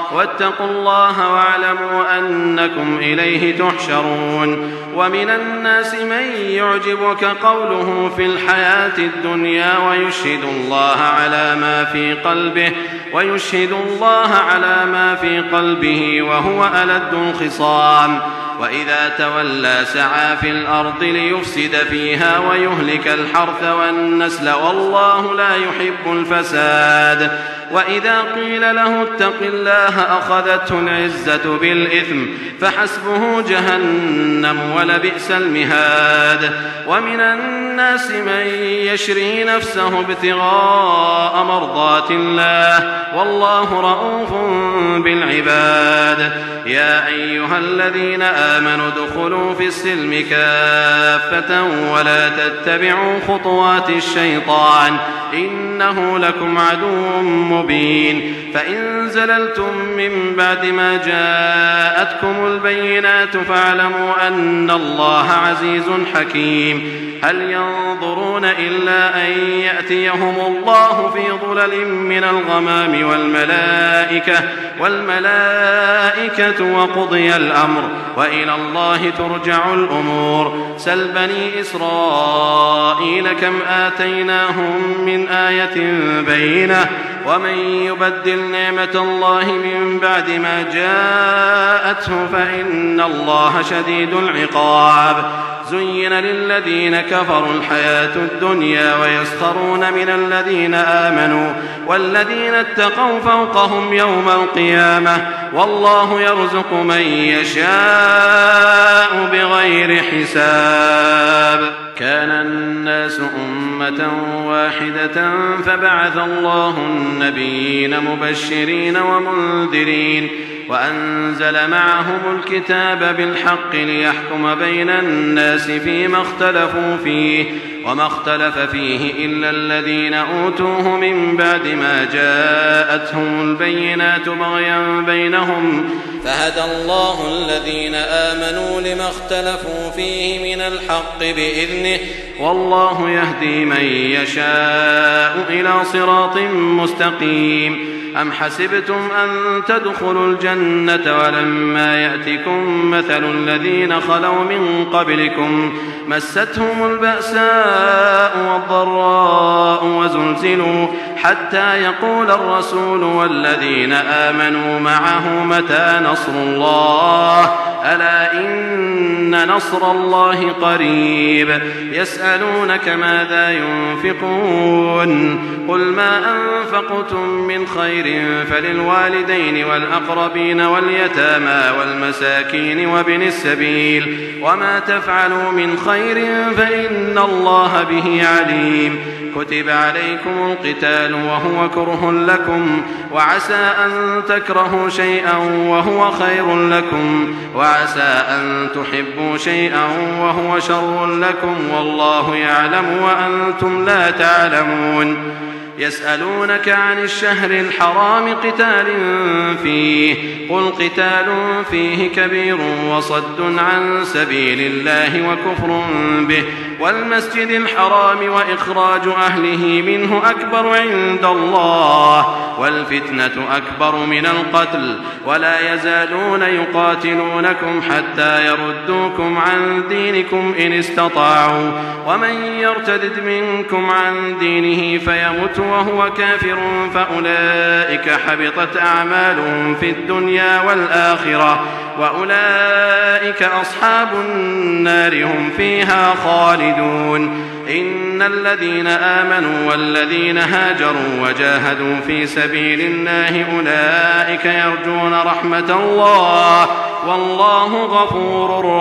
واتقوا الله واعلموا أنكم إليه تحشرون. ومن الناس من يعجبك قوله في الحياة الدنيا ويشهد الله على ما في قلبه ويشهد الله على ما في قلبه وهو ألد الخصام. وإذا تولى سعى في الأرض ليفسد فيها ويهلك الحرث والنسل والله لا يحب الفساد. وإذا قيل له اتق الله أخذته العزة بالإثم فحسبه جهنم ولبئس المهاد. ومن الناس من يشري نفسه ابتغاء مرضات الله والله رؤوف بالعباد. يا أيها الذين آمنوا ادخلوا في السلم كافة ولا تتبعوا خطوات الشيطان إنه لكم عدو مبين. فإن زللتم من بعد ما جاءتكم البينات فاعلموا أن الله عزيز حكيم. هل ينظرون إلا أن يأتيهم الله في ظلل من الغمام والملائكة والملائكة وقضي الأمر وإلى الله ترجع الأمور. سل بني إسرائيل كم آتيناهم من آية بينة ومن يبدل نعمة الله من بعد ما جاءته فإن الله شديد العقاب. زين للذين كفروا الحياة الدنيا ويسخرون من الذين آمنوا والذين اتقوا فوقهم يوم القيامة والله يرزق من يشاء بغير حساب. كان الناس أمة واحدة فبعث الله النبيين مبشرين ومنذرين وأنزل معهم الكتاب بالحق ليحكم بين الناس فيما اختلفوا فيه وما اختلف فيه إلا الذين أوتوه من بعد ما جاءتهم البينات بغيا بينهم فهدى الله الذين آمنوا لما اختلفوا فيه من الحق بإذنه والله يهدي من يشاء إلى صراط مستقيم. أم حسبتم أن تدخلوا الجنة ولما يأتكم مثل الذين خلوا من قبلكم مستهم البأساء والضراء وزلزلوا حتى يقول الرسول والذين آمنوا معه متى نصر الله ألا إن نصر الله قريب. يسألونك ماذا ينفقون قل ما أنفقتم من خير فللوالدين والأقربين واليتامى والمساكين وابن السبيل وما تفعلوا من خير فإن الله به عليم. كتب عليكم القتال وهو كره لكم وعسى أن تكرهوا شيئا وهو خير لكم وعسى أن تحبوا شيئا وهو شر لكم والله يعلم وأنتم لا تعلمون. يسألونك عن الشهر الحرام قتال فيه قل قتال فيه كبير وصد عن سبيل الله وكفر به والمسجد الحرام وإخراج أهله منه أكبر عند الله والفتنة أكبر من القتل ولا يزالون يقاتلونكم حتى يردوكم عن دينكم إن استطاعوا ومن يرتد منكم عن دينه فيمت وهو كافر فأولئك حبطت أعمالهم في الدنيا والآخرة وأولئك أصحاب النار هم فيها خالدون. إن الذين آمنوا والذين هاجروا وجاهدوا في سبيل الله أولئك يرجون رحمة الله والله غفور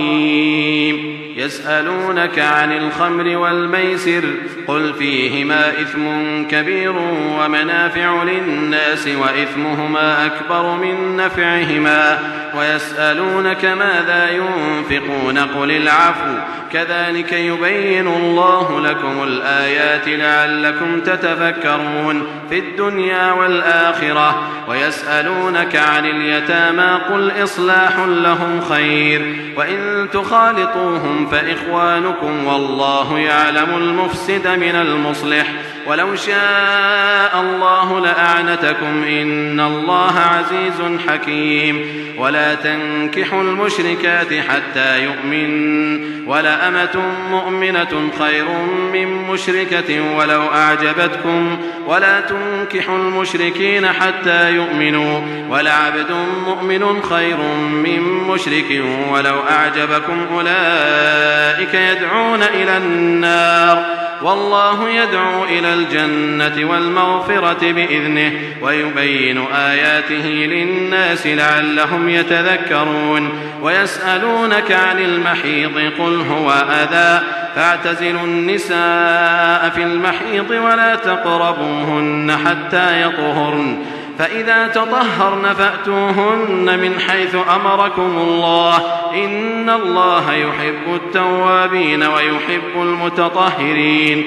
رحيم. يسألونك عن الخمر والميسر قل فيهما إثم كبير ومنافع للناس وإثمهما أكبر من نفعهما ويسألونك ماذا ينفقون قل العفو كذلك يبين الله لكم الآيات لعلكم تتفكرون في الدنيا والآخرة. ويسألونك عن اليتامى قل إصلاح لهم خير وإن تخالطوهم فإخوانكم والله يعلم المفسد من المصلح ولو شاء الله لأعنتكم إن الله عزيز حكيم ولا تنكحوا المشركات حتى يؤمن ولأمة مؤمنة خير من مشركة ولو أعجبتكم ولا تنكحوا المشركين حتى يؤمنوا ولعبد مؤمن خير من مشرك ولو أعجبكم أولئك يدعون إلى النار والله يدعو إلى الجنة والمغفرة بإذنه ويبين آياته للناس لعلهم يتذكرون ويسألونك عن المحيض قل هو أذى فاعتزلوا النساء في المحيض ولا تقربوهن حتى يطهرن فإذا تطهرن فأتوهن من حيث أمركم الله إن الله يحب التوابين ويحب المتطهرين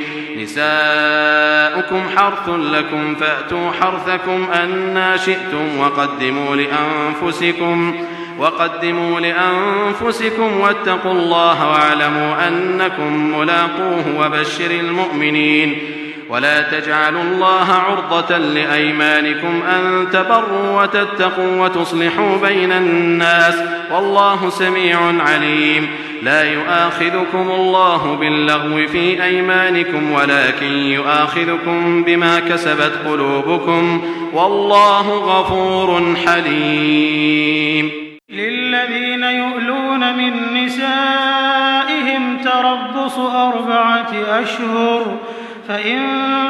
نساؤكم حرث لكم فأتوا حرثكم أنى شئتم وقدموا لأنفسكم وقدموا لأنفسكم واتقوا الله واعلموا أنكم ملاقوه وبشر المؤمنين ولا تجعلوا الله عرضة لأيمانكم أن تبروا وتتقوا وتصلحوا بين الناس والله سميع عليم لا يؤاخذكم الله باللغو في أيمانكم ولكن يؤاخذكم بما كسبت قلوبكم والله غفور حليم للذين يؤلون من نسائهم تربص أربعة أشهر فإن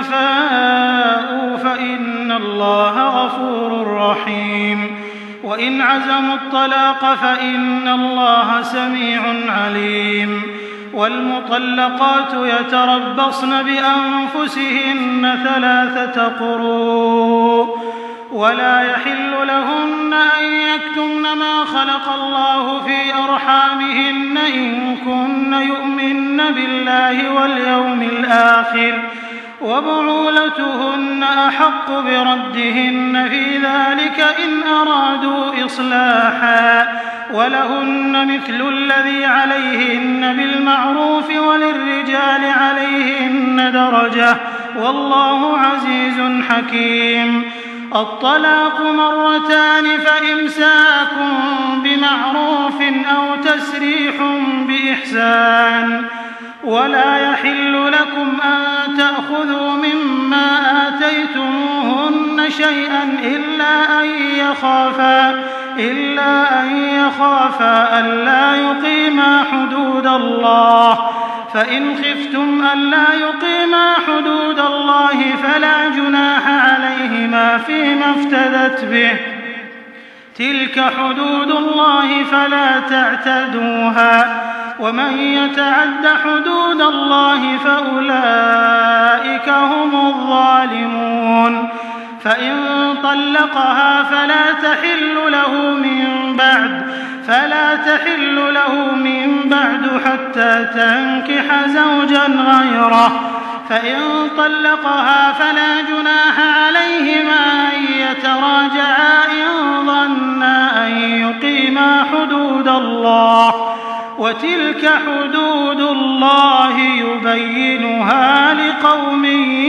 فاءوا فإن الله غفور رحيم وإن عزموا الطلاق فإن الله سميع عليم والمطلقات يتربصن بأنفسهن ثلاثة قروء ولا يحل لهن أن يكتمن ما خلق الله في أرحامهن إن كن يؤمن بالله واليوم الآخر وبعولتهن أحق بردهن في ذلك إن أرادوا إصلاحا ولهن مثل الذي عليهن بالمعروف وللرجال عليهن درجة والله عزيز حكيم الطلاق مرتان فإمساك بمعروف أو تسريح بإحسان ولا يحل لكم أن تأخذوا مما آتيتموهن شيئا إلا أن يخافا إلا أن يخافا ألا يقيما حدود الله فإن خفتم ألا يقيما حدود الله فلا جناح عليهما فيما افتدت به تلك حدود الله فلا تعتدوها ومن يتعد حدود الله فأولئك هم الظالمون فإن طلقها فلا تحل له من بعد فلا تحل له من بعد حتى تنكح زوجا غيره فإن طلقها فلا جناح عليهما أن يتراجعا إن ظنا أن يقيما حدود الله وتلك حدود الله يبينها لقوم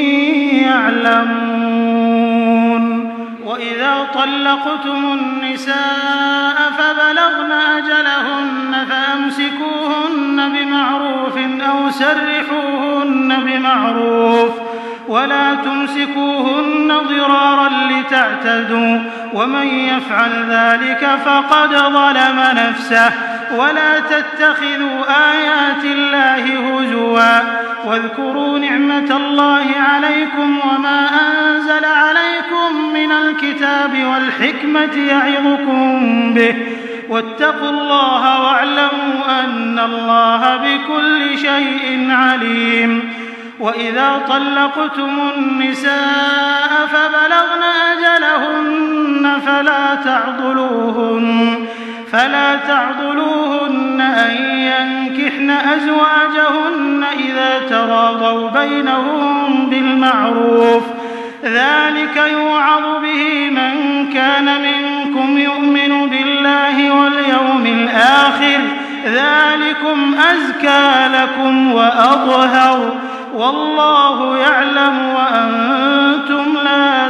يعلمون وإذا طلقتم النساء فبلغن أجلهن فأمسكوهن بمعروف أو سرحوهن بمعروف ولا تمسكوهن ضرارا لتعتدوا ومن يفعل ذلك فقد ظلم نفسه ولا تتخذوا آيات الله هزوا واذكروا نعمة الله عليكم وما أنزل عليكم من الكتاب والحكمة يعظكم به واتقوا الله واعلموا أن الله بكل شيء عليم وإذا طلقتم النساء فبلغن أجلهن فلا تعضلوهن فلا تعضلوهن أن ينكحن أزواجهن إذا تراضوا بينهم بالمعروف ذلك يوعظ به من كان منكم يؤمن بالله واليوم الآخر ذلكم أزكى لكم وأطهر والله يعلم وأنتم لا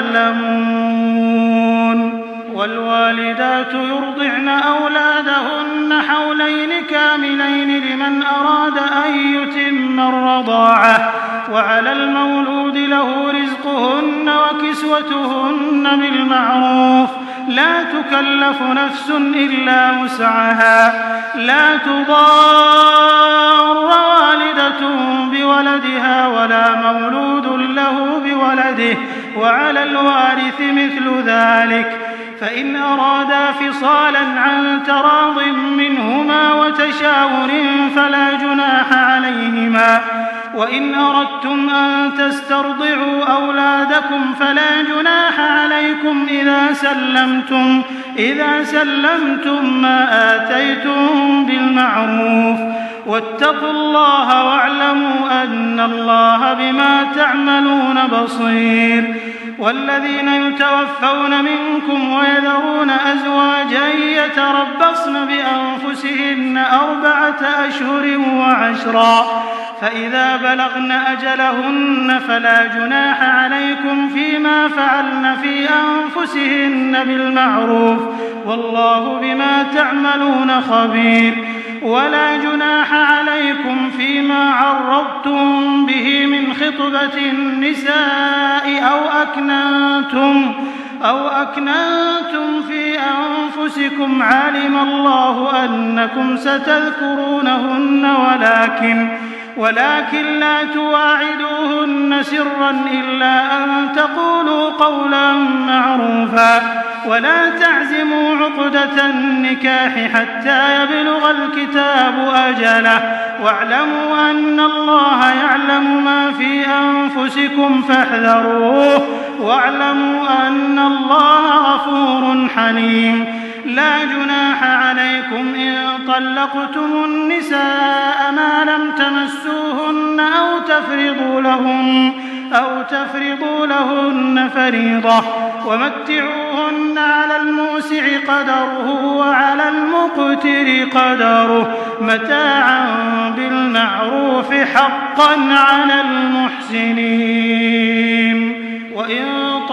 تعلمون. والوالدات يرضعن أولادهن حولين كاملين لمن أراد أن يتم الرضاعة وعلى المولود له رزقهن وكسوتهن بالمعروف لا تكلف نفس إلا وسعها لا تضار والدة بولدها ولا مولود له بولده وعلى الوارث مثل ذلك فإن أرادا فصالا عن تراض منهما وتشاور فلا جناح عليهما وإن أردتم أن تسترضعوا أولادكم فلا جناح عليكم إذا سلمتم إذا سلمتم ما آتيتم بالمعروف واتقوا الله واعلموا أن الله بما تعملون بصير. والذين يتوفون منكم ويذرون أزواجا يتربصن بأنفسهن أربعة أشهر وعشرا فإذا بلغن أجلهن فلا جناح عليكم فيما فعلن في أنفسهن بالمعروف والله بما تعملون خبير. ولا جناح عليكم فيما عرضتم به من خطبة النساء أو أكننتم أو أكننتم في أنفسكم علم الله أنكم ستذكرونهن ولكن ولكن لا تواعدوهن سرا إلا أن تقولوا قولا معروفا ولا تعزموا عقدة النكاح حتى يبلغ الكتاب أجله واعلموا أن الله يعلم ما في أنفسكم فاحذروه واعلموا أن الله غفور حليم. لا جناح عليكم إن طلقتم النساء ما لم تمسوهن أو تفرضوا لهن أو تفرضوا لهن فريضة ومتعوهن على الموسع قدره وعلى المقتر قدره متاعا بالمعروف حقا على المحسنين. وإن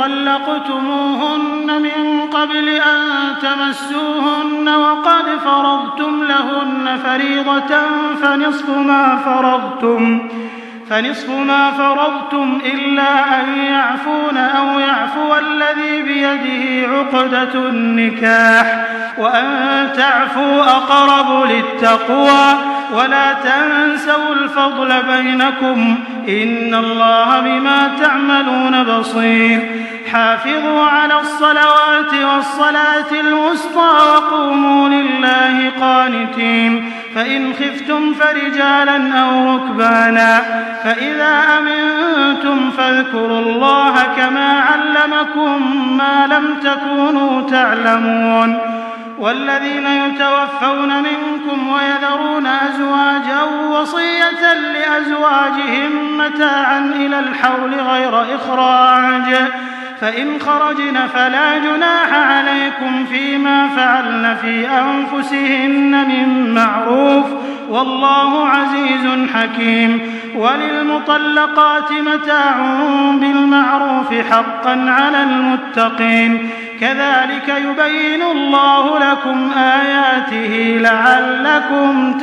طلقتموهن من قبل أن تمسوهن وقد فرضتم لهن فريضة فنصف ما فرضتم فنصف ما فرضتم إلا أن يعفون أو يعفو الذي بيده عقدة النكاح وأن تعفوا أقرب للتقوى ولا تنسوا الفضل بينكم إن الله بما تعملون بصير. حافظوا على الصلوات والصلاة الوسطى وقوموا لله قانتين فإن خفتم فرجالا أو ركبانا فإذا أمنتم فاذكروا الله كما علمكم ما لم تكونوا تعلمون. والذين يتوفون منكم ويذرون أزواجا وصية لأزواجهم متاعا إلى الحول غير إخراج فإن خرجن فلا جناح عليكم فيما فعلن في أنفسهن من معروف والله عزيز حكيم. وللمطلقات متاع بالمعروف حقا على المتقين كذلك يبين الله لكم آياته لعلكم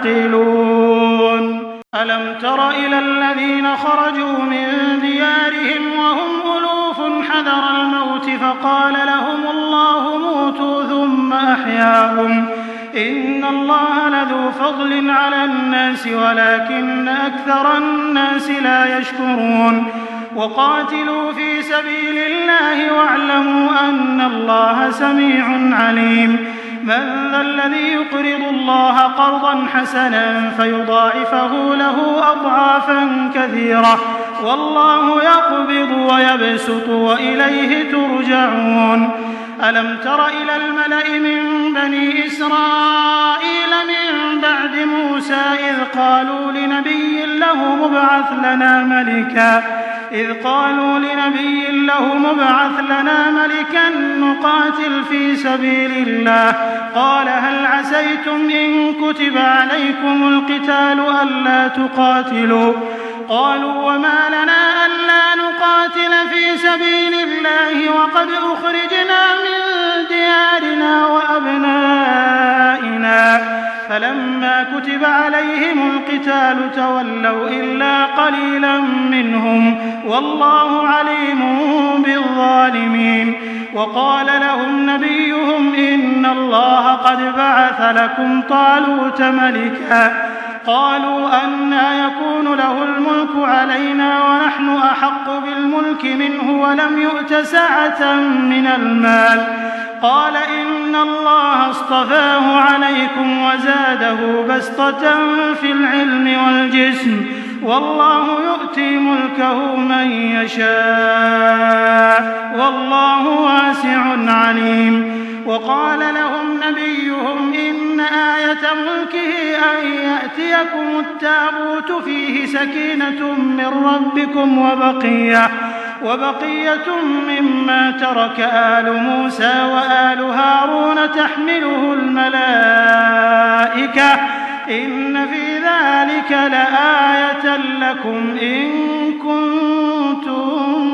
تعقلون. ألم تر إلى الذين خرجوا من ديارهم وهم ألوف حذر الموت فقال لهم الله موتوا ثم أحياهم إن الله لذو فضل على الناس ولكن أكثر الناس لا يشكرون. وقاتلوا في سبيل الله واعلموا أن الله سميع عليم. من ذا الذي يقرض الله قرضا حسنا فيضاعفه له أضعافا كثيرة والله يقبض ويبسط وإليه ترجعون. ألم تر إلى الملأ من بني إسرائيل من بعد موسى إذ قالوا لنبي له مبعث لنا ملكا إذ قالوا لنبي له مبعث لنا ملكا ملكا نقاتل في سبيل الله؟ قال هل عسيتم إن كتب عليكم القتال ألا تقاتلوا؟ قالوا وما لنا ألا نقاتل في سبيل الله وقد أخرجنا من ديارنا وأبنائنا. فلما كتب عليهم القتال تولوا إلا قليلا منهم والله عليم بالظالمين. وقال لهم نبيهم إن الله قد بعث لكم طالوت ملكا. قالوا أنى يكون له الملك علينا ونحن أحق بالملك منه ولم يؤت سعة من المال. قال إن الله اصطفاه عليكم وزاده بسطة في العلم والجسم والله يؤتي ملكه من يشاء والله واسع عليم. وقال لهم نبيهم إن آية ملكه أن يأتيكم التابوت فيه سكينة من ربكم وبقية وبقية مما ترك آل موسى وآل هارون تحمله الملائكة إن في ذلك لآية لكم إن كنتم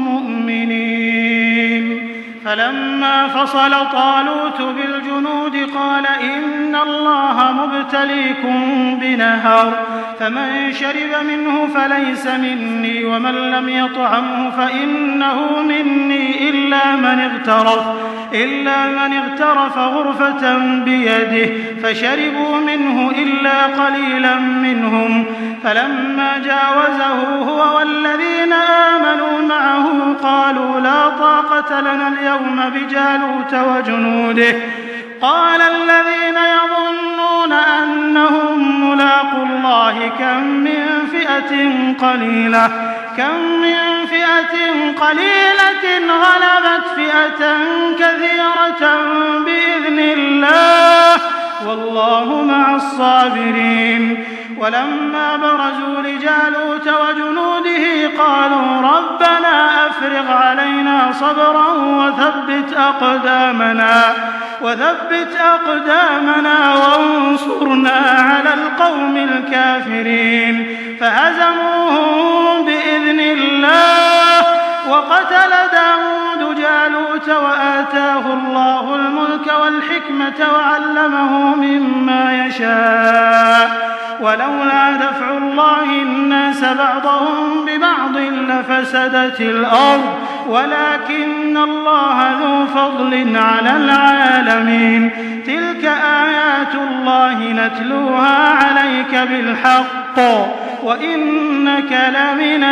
مؤمنين. فلما فصل طالوت بالجنود قال إن الله مبتليكم بنهر فمن شرب منه فليس مني ومن لم يطعمه فإنه مني إلا من اغترف إلا من اغترف غرفة بيده فشربوا منه إلا قليلا منهم. فلما جاوزه هو والذين آمنوا معه قالوا لا طاقة لنا اليوم بجالوت وجنوده. قال الذين يظنون أنهم ملاقو الله كم من فئة قليلة كم من فئة قليلة غلبت فئة كثيرة بإذن الله والله مع الصابرين. ولما برزوا لجالوت وجنوده قالوا ربنا أفرغ علينا صبرا وثبت أقدامنا وثبت أقدامنا وانصرنا على القوم الكافرين. فهزموهم بإذن الله وقتل داود جالوت وآتاه الله الملك والحكمة وعلمه مما يشاء ولولا دفع الله الناس بعضهم ببعض لفسدت الأرض ولكن الله ذو فضل على العالمين. تلك آيات الله نتلوها عليك بالحق وإنك لمن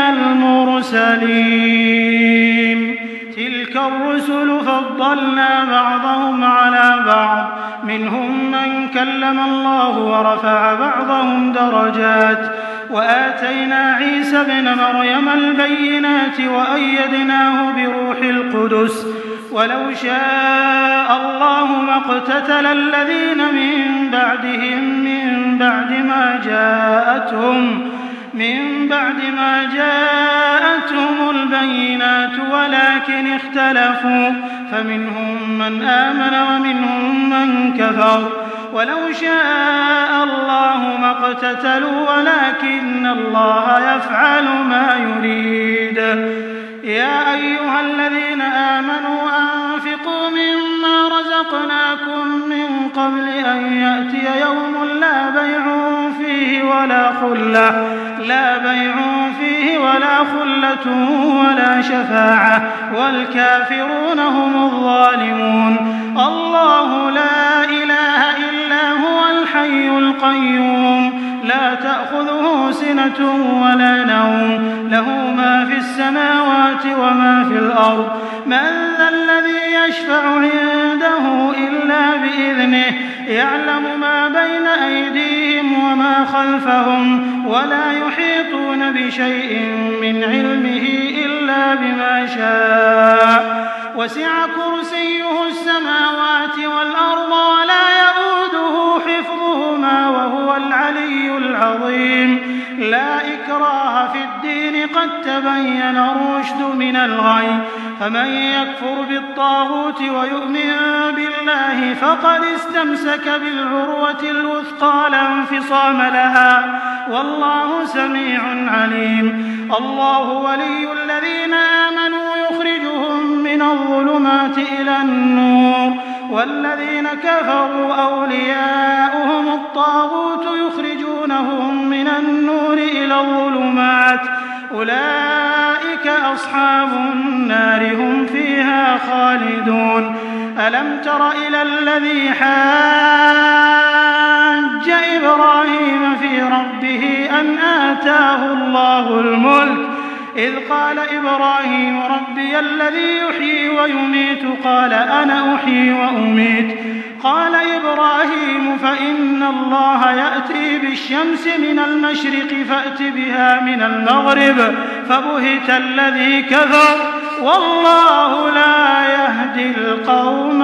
المرسلين. تلك الرسل فضلنا بعضهم على بعض منهم من كلم الله ورفع بعضهم درجات وآتينا عيسى ابن مريم البينات وأيدناه بروح القدس ولو شاء الله ما اقتتل الذين من بعدهم من بعد ما جاءتهم من بعد ما جاءتهم البينات ولكن اختلفوا فمنهم من آمن ومنهم من كفر ولو شاء الله ما اقتتلوا ولكن الله يفعل ما يريد. يا أيها الذين آمنوا أنفقوا مما رزقناكم من قبل أن يأتي يوم لا بيع فيه ولا خلة لا بيع فيه ولا خلة ولا شفاعة والكافرون هم الظالمون. الله لا إله إلا هو الحي القيوم لا تأخذه سنة ولا نوم له ما في السماوات وما في الأرض. من ذا الذي يشفع عنده إلا بإذنه يعلم ما بين أيديهم وما خلفهم ولا يحيطون بشيء من علمه إلا بما شاء. وسع كرسيه السماوات والأرض ولا يؤوده حفظهما وهو العلي العظيم. لا إكراه في الدين قد تبين الرشد من الغي فمن يكفر بالطاغوت ويؤمن بالله فقد استمسك بالعروة الوثقى لا انفصام لها والله سميع عليم. الله ولي الذين آمنوا يخرجهم من الظلمات إلى النور والذين كفروا أولياؤهم الطاغوت يخرجونهم من النور إلى الظلمات أولئك أصحاب النار هم فيها خالدون. ألم تر إلى الذي حاج إبراهيم في ربه أن آتاه الله الملك إذ قال إبراهيم ربي الذي يحيي ويميت قال أنا أحيي وأميت قال إبراهيم فإن الله يأتي بالشمس من المشرق فأت بها من المغرب فبهت الذي كفر والله لا يهدي القوم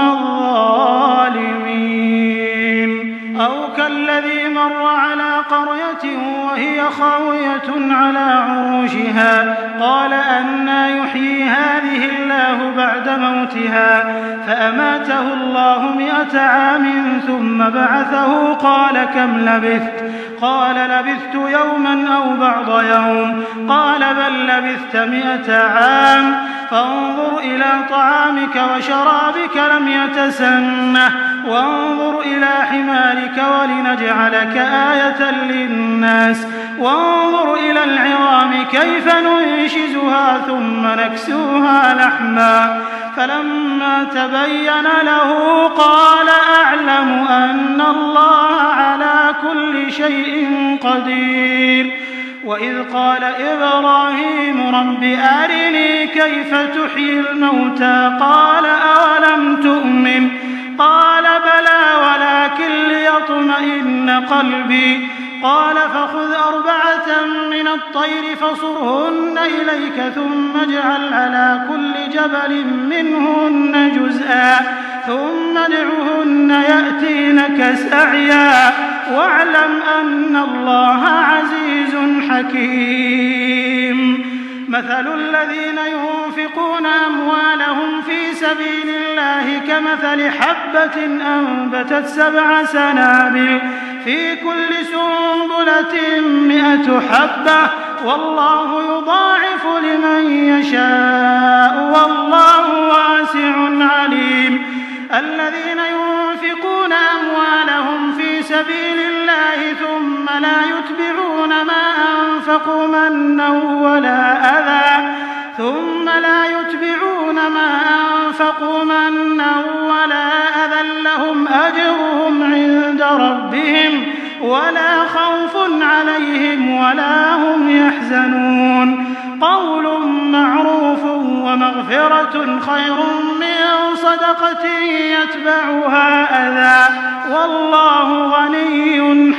الظالمين. أو كالذي مر على قرية وهي خاوية على عروشها قال أنى يحيي هذه الله بعد موتها فأماته الله مئة عام ثم بعثه قال كم لبثت قال لبثت يوما أو بعض يوم قال بل لبثت مئة عام فانظر إلى طعامك وشرابك لم يتسنه وانظر إلى حمارك ولنجعلك آية للناس وانظر إلى العظام كيف ننشزها ثم نكسوها لحما فلما تبين له قال أعلم أن الله على كل شيء قدير. وإذ قال إبراهيم رب أرني كيف تحيي الموتى قال أولم تؤمن قال بلى ولكن ليطمئن قلبي قال فخذ أربعة من الطير فصرهن إليك ثم اجعل على كل جبل منهن جزءا ثم ادعهن يأتينك سعيا واعلم أن الله عزيز حكيم. مثل الذين ينفقون أموالهم في سبيل الله كمثل حبة أنبتت سبع سنابل في كل سنبلة مئة حبة والله يضاعف لمن يشاء والله واسع عليم. الذين ينفقون أموالهم في سبيل الله ثم لا يتبعون ما أنفقوا منا ولا أذى ثم لا يتبعون ما أنفقوا منا ولا أذى لهم أجرهم عند ربهم ولا خوف عليهم ولا هم يحزنون. قول معروف ومغفرة خير من صدقة يتبعها أذى والله غني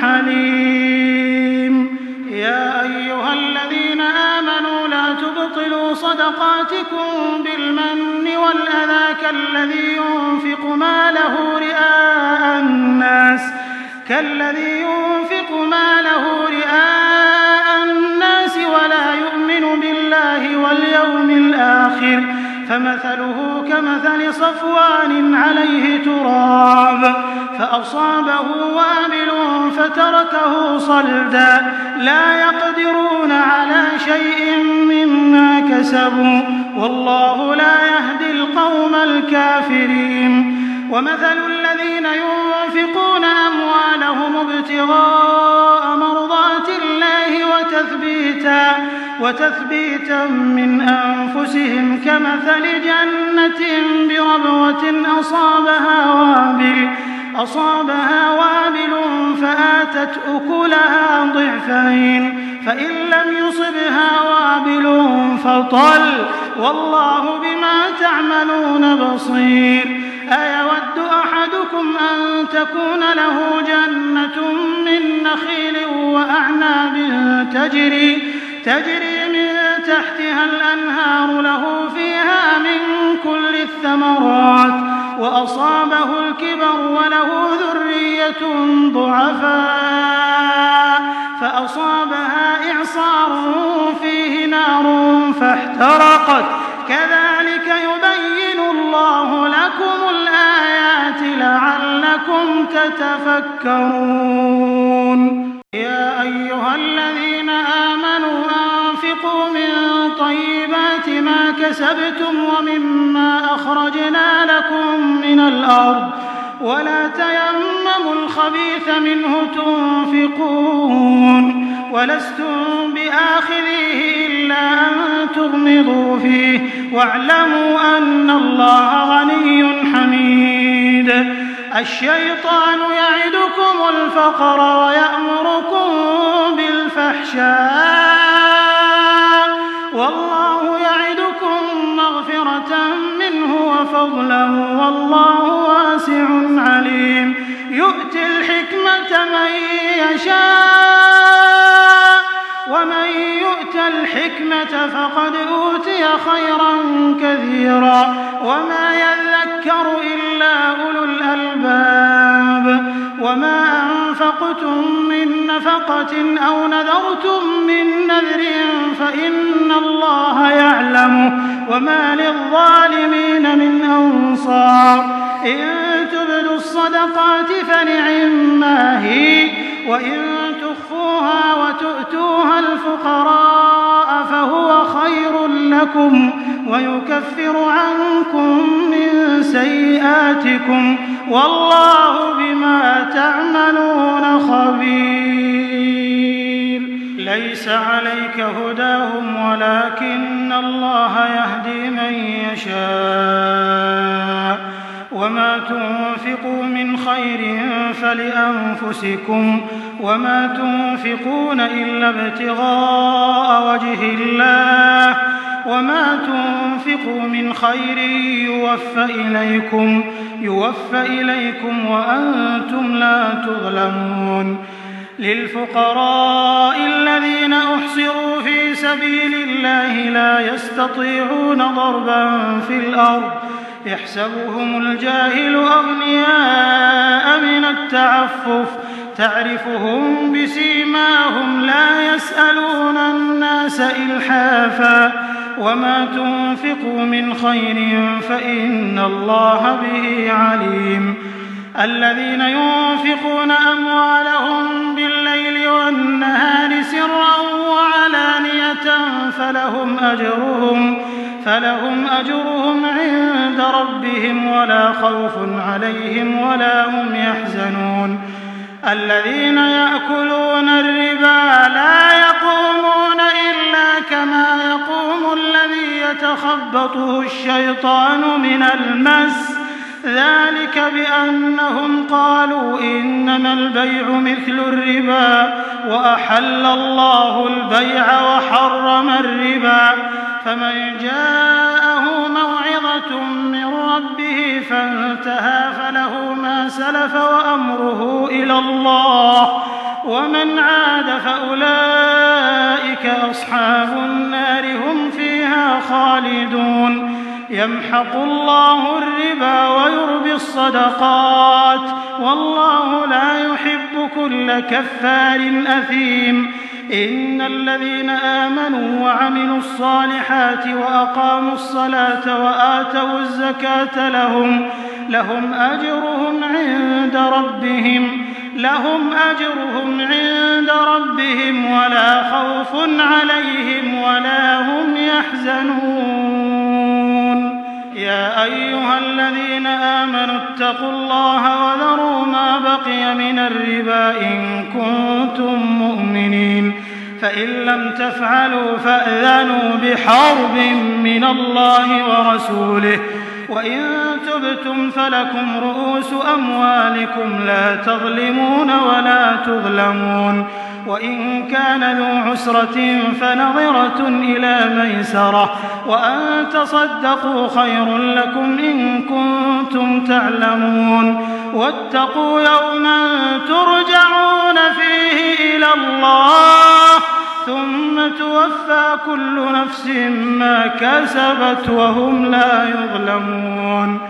حليم. يا أيها الذين آمنوا لا تبطلوا صدقاتكم بالمن والأذى كالذي ينفق ماله رئاء الناس كالذي ينفق ماله رئاء الناس ولا يؤمن بالله واليوم الآخر فمثله كمثل صفوان عليه تراب فأصابه وابل فتركه صلدا لا يقدرون على شيء مما كسبوا والله لا يهدي القوم الكافرين. ومثل الذين ينفقون أموالهم ابتغاء مرضات الله وتثبيتا, وتثبيتا من أنفسهم كمثل جنة بربوة أصابها وابل, أصابها وابل فآتت أكلها ضعفين فإن لم يصبها وابل فطل والله بما تعملون بصير. أيود أحدكم أن تكون له جنة من نخيل وأعناب تجري, تجري من تحتها الأنهار له فيها من كل الثمرات وأصابه الكبر وله ذرية ضعفاء فأصابها إعصار فيه نار فاحترقت كذلك تتفكرون يا أيها الذين آمنوا أنفقوا من طيبات ما كسبتم ومما أخرجنا لكم من الأرض ولا تيمموا الخبيث منه تنفقون ولستم بآخذيه إلا أن تغمضوا فيه واعلموا أن الله غني حميد الشيطان يعدكم الفقر ويأمركم بالفحشاء والله يعدكم مغفرة منه وفضلا والله واسع عليم يؤتي الحكمة من يشاء ومن يؤت الحكمة فقد أوتي خيرا كثيرا وما يذكر إلا أولو الألباب وما أنفقتم من نفقة أو نذرتم من نذر فإن الله يعلمه وما للظالمين من أنصار إن تبدوا الصدقات فنعما هي وإن تخفوها وتؤتوها الفقراء فهو خير لكم ويكفر عنكم من سيئاتكم والله بما تعملون خبير ليس عليك هداهم ولكن الله يهدي من يشاء وما تنفقوا من خير فلأنفسكم وما تنفقون إلا ابتغاء وجه الله وما تنفقوا من خير يوفى إليكم يوفى إليكم وأنتم لا تظلمون للفقراء الذين أحصروا في سبيل الله لا يستطيعون ضربا في الأرض يحسبهم الجاهل أغنياء من التعفف تعرفهم بسيماهم لا يسألون الناس إلحافا وما تنفقوا من خير فإن الله به عليم الذين ينفقون أموالهم بالليل والنهار سرا وعلانية فلهم أجرهم فلهم أجرهم عند ربهم ولا خوف عليهم ولا هم يحزنون الذين يأكلون الربا لا يقومون إلا كما يقوم الذي يتخبطه الشيطان من المس ذلك بأنهم قالوا إنما البيع مثل الربا وأحل الله البيع وحرم الربا فمن جاءه موعظة من ربه فانتهى فله ما سلف وأمره إلى الله ومن عاد فأولئك أصحاب النار هم فيها خالدون يمحق الله الربا ويربي الصدقات والله لا يحب كل كفار أثيم إن الذين آمنوا وعملوا الصالحات وأقاموا الصلاة وآتوا الزكاة لهم لهم أجرهم عند ربهم لهم أجرهم عند ربهم ولا خوف عليهم ولا هم يحزنون يا أيها الذين آمنوا اتقوا الله وذروا ما بقي من الربا إن كنتم مؤمنين فإن لم تفعلوا فأذنوا بحرب من الله ورسوله وإن تبتم فلكم رؤوس أموالكم لا تظلمون ولا تظلمون وإن كان ذو عسرة فنظرة إلى ميسرة وأن تصدقوا خير لكم إن كنتم تعلمون واتقوا يوما ترجعون فيه إلى الله ثم توفى كل نفس ما كسبت وهم لا يظلمون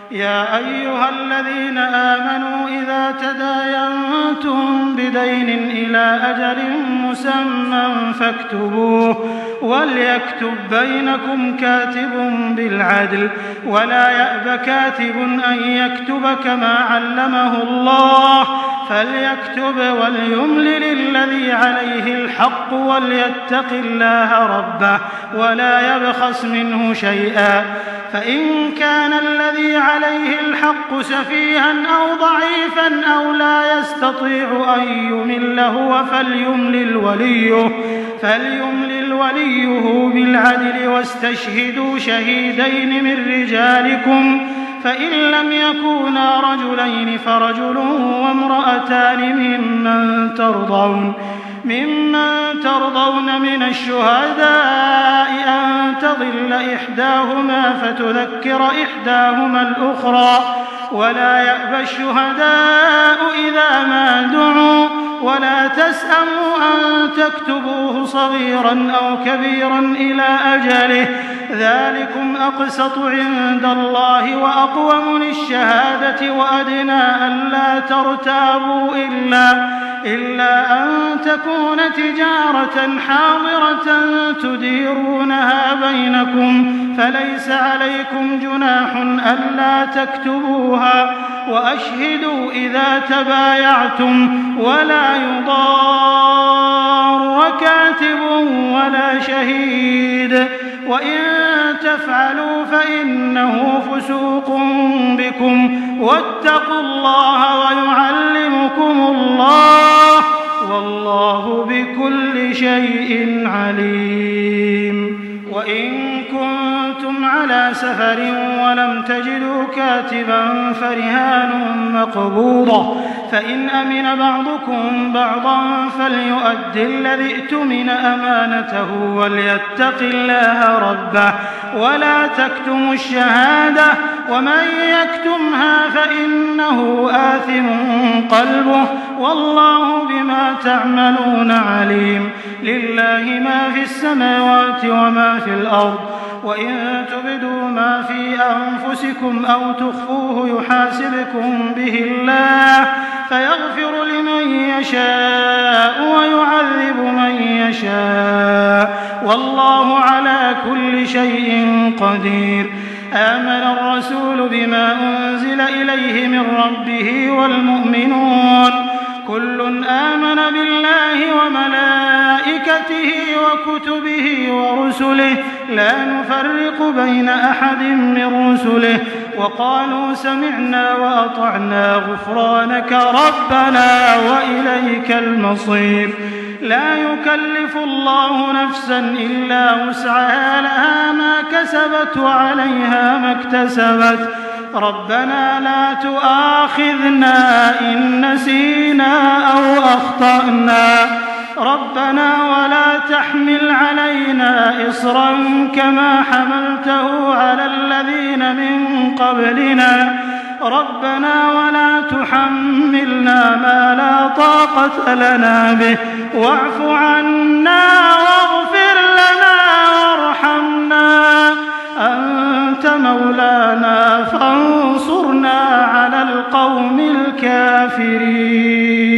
يا أيها الذين آمنوا إذا تداينتم بدين إلى أجل مسمى فاكتبوه وليكتب بينكم كاتب بالعدل ولا يأب كاتب أن يكتب كما علمه الله فليكتب وليملل الذي عليه الحق وليتق الله ربه ولا يبخس منه شيئا فإن كان الذي عليه الحق سفيها أو ضعيفا أو لا يستطيع أن يمل هو فليملل وليه فليملل وليه بالعدل واستشهدوا شهيدين من رجالكم فإن لم يكونا رجلين فرجل وامرأتان ممن ترضون ممن ترضون من الشهداء أن تضل إحداهما فتذكر إحداهما الأخرى ولا يأبى الشهداء إذا ما دعوا ولا تسأموا أن تكتبوه صغيرا أو كبيرا إلى أجله ذلكم أقسط عند الله وأقوم للشهادة وأدنى ألا ترتابوا إلا, إلا أن تكون تجارة حاضرة تديرونها بينكم فليس عليكم جناح ألا تكتبوها وأشهدوا إذا تبايعتم ولا يضار كاتب ولا شهيد وإن تفعلوا فإنه فسوق بكم واتقوا الله ويعلمكم الله والله بكل شيء عليم وإن كنتم على سفر ولم تجدوا كاتبا فرهان مقبوضة فإن أمن بعضكم بعضا فليؤد الذي ائتمن أمانته وليتق الله ربه ولا تكتموا الشهادة ومن يكتمها فإنه آثم قلبه والله بما تعملون عليم لله ما في السماوات وما في الأرض وإن تبدوا ما في أنفسكم أو تخفوه يحاسبكم به الله فيغفر لمن يشاء ويعذب من يشاء والله على كل شيء قدير آمن الرسول بما أنزل إليه من ربه والمؤمنون كل آمن بالله وملائكته وكتبه ورسله لا نفرق بين أحد من رسله وقالوا سمعنا وأطعنا غفرانك ربنا وإليك المصير لا يكلف الله نفسا إلا وسعها لها ما كسبت وعليها ما اكتسبت ربنا لا تؤاخذنا إن نسينا أو أخطأنا ربنا ولا تحمل علينا إصرا كما حملته على الذين من قبلنا ربنا ولا تحملنا ما لا طاقة لنا به واعف عنا واغفر لنا وارحمنا أنت مولانا فانصرنا على القوم الكافرين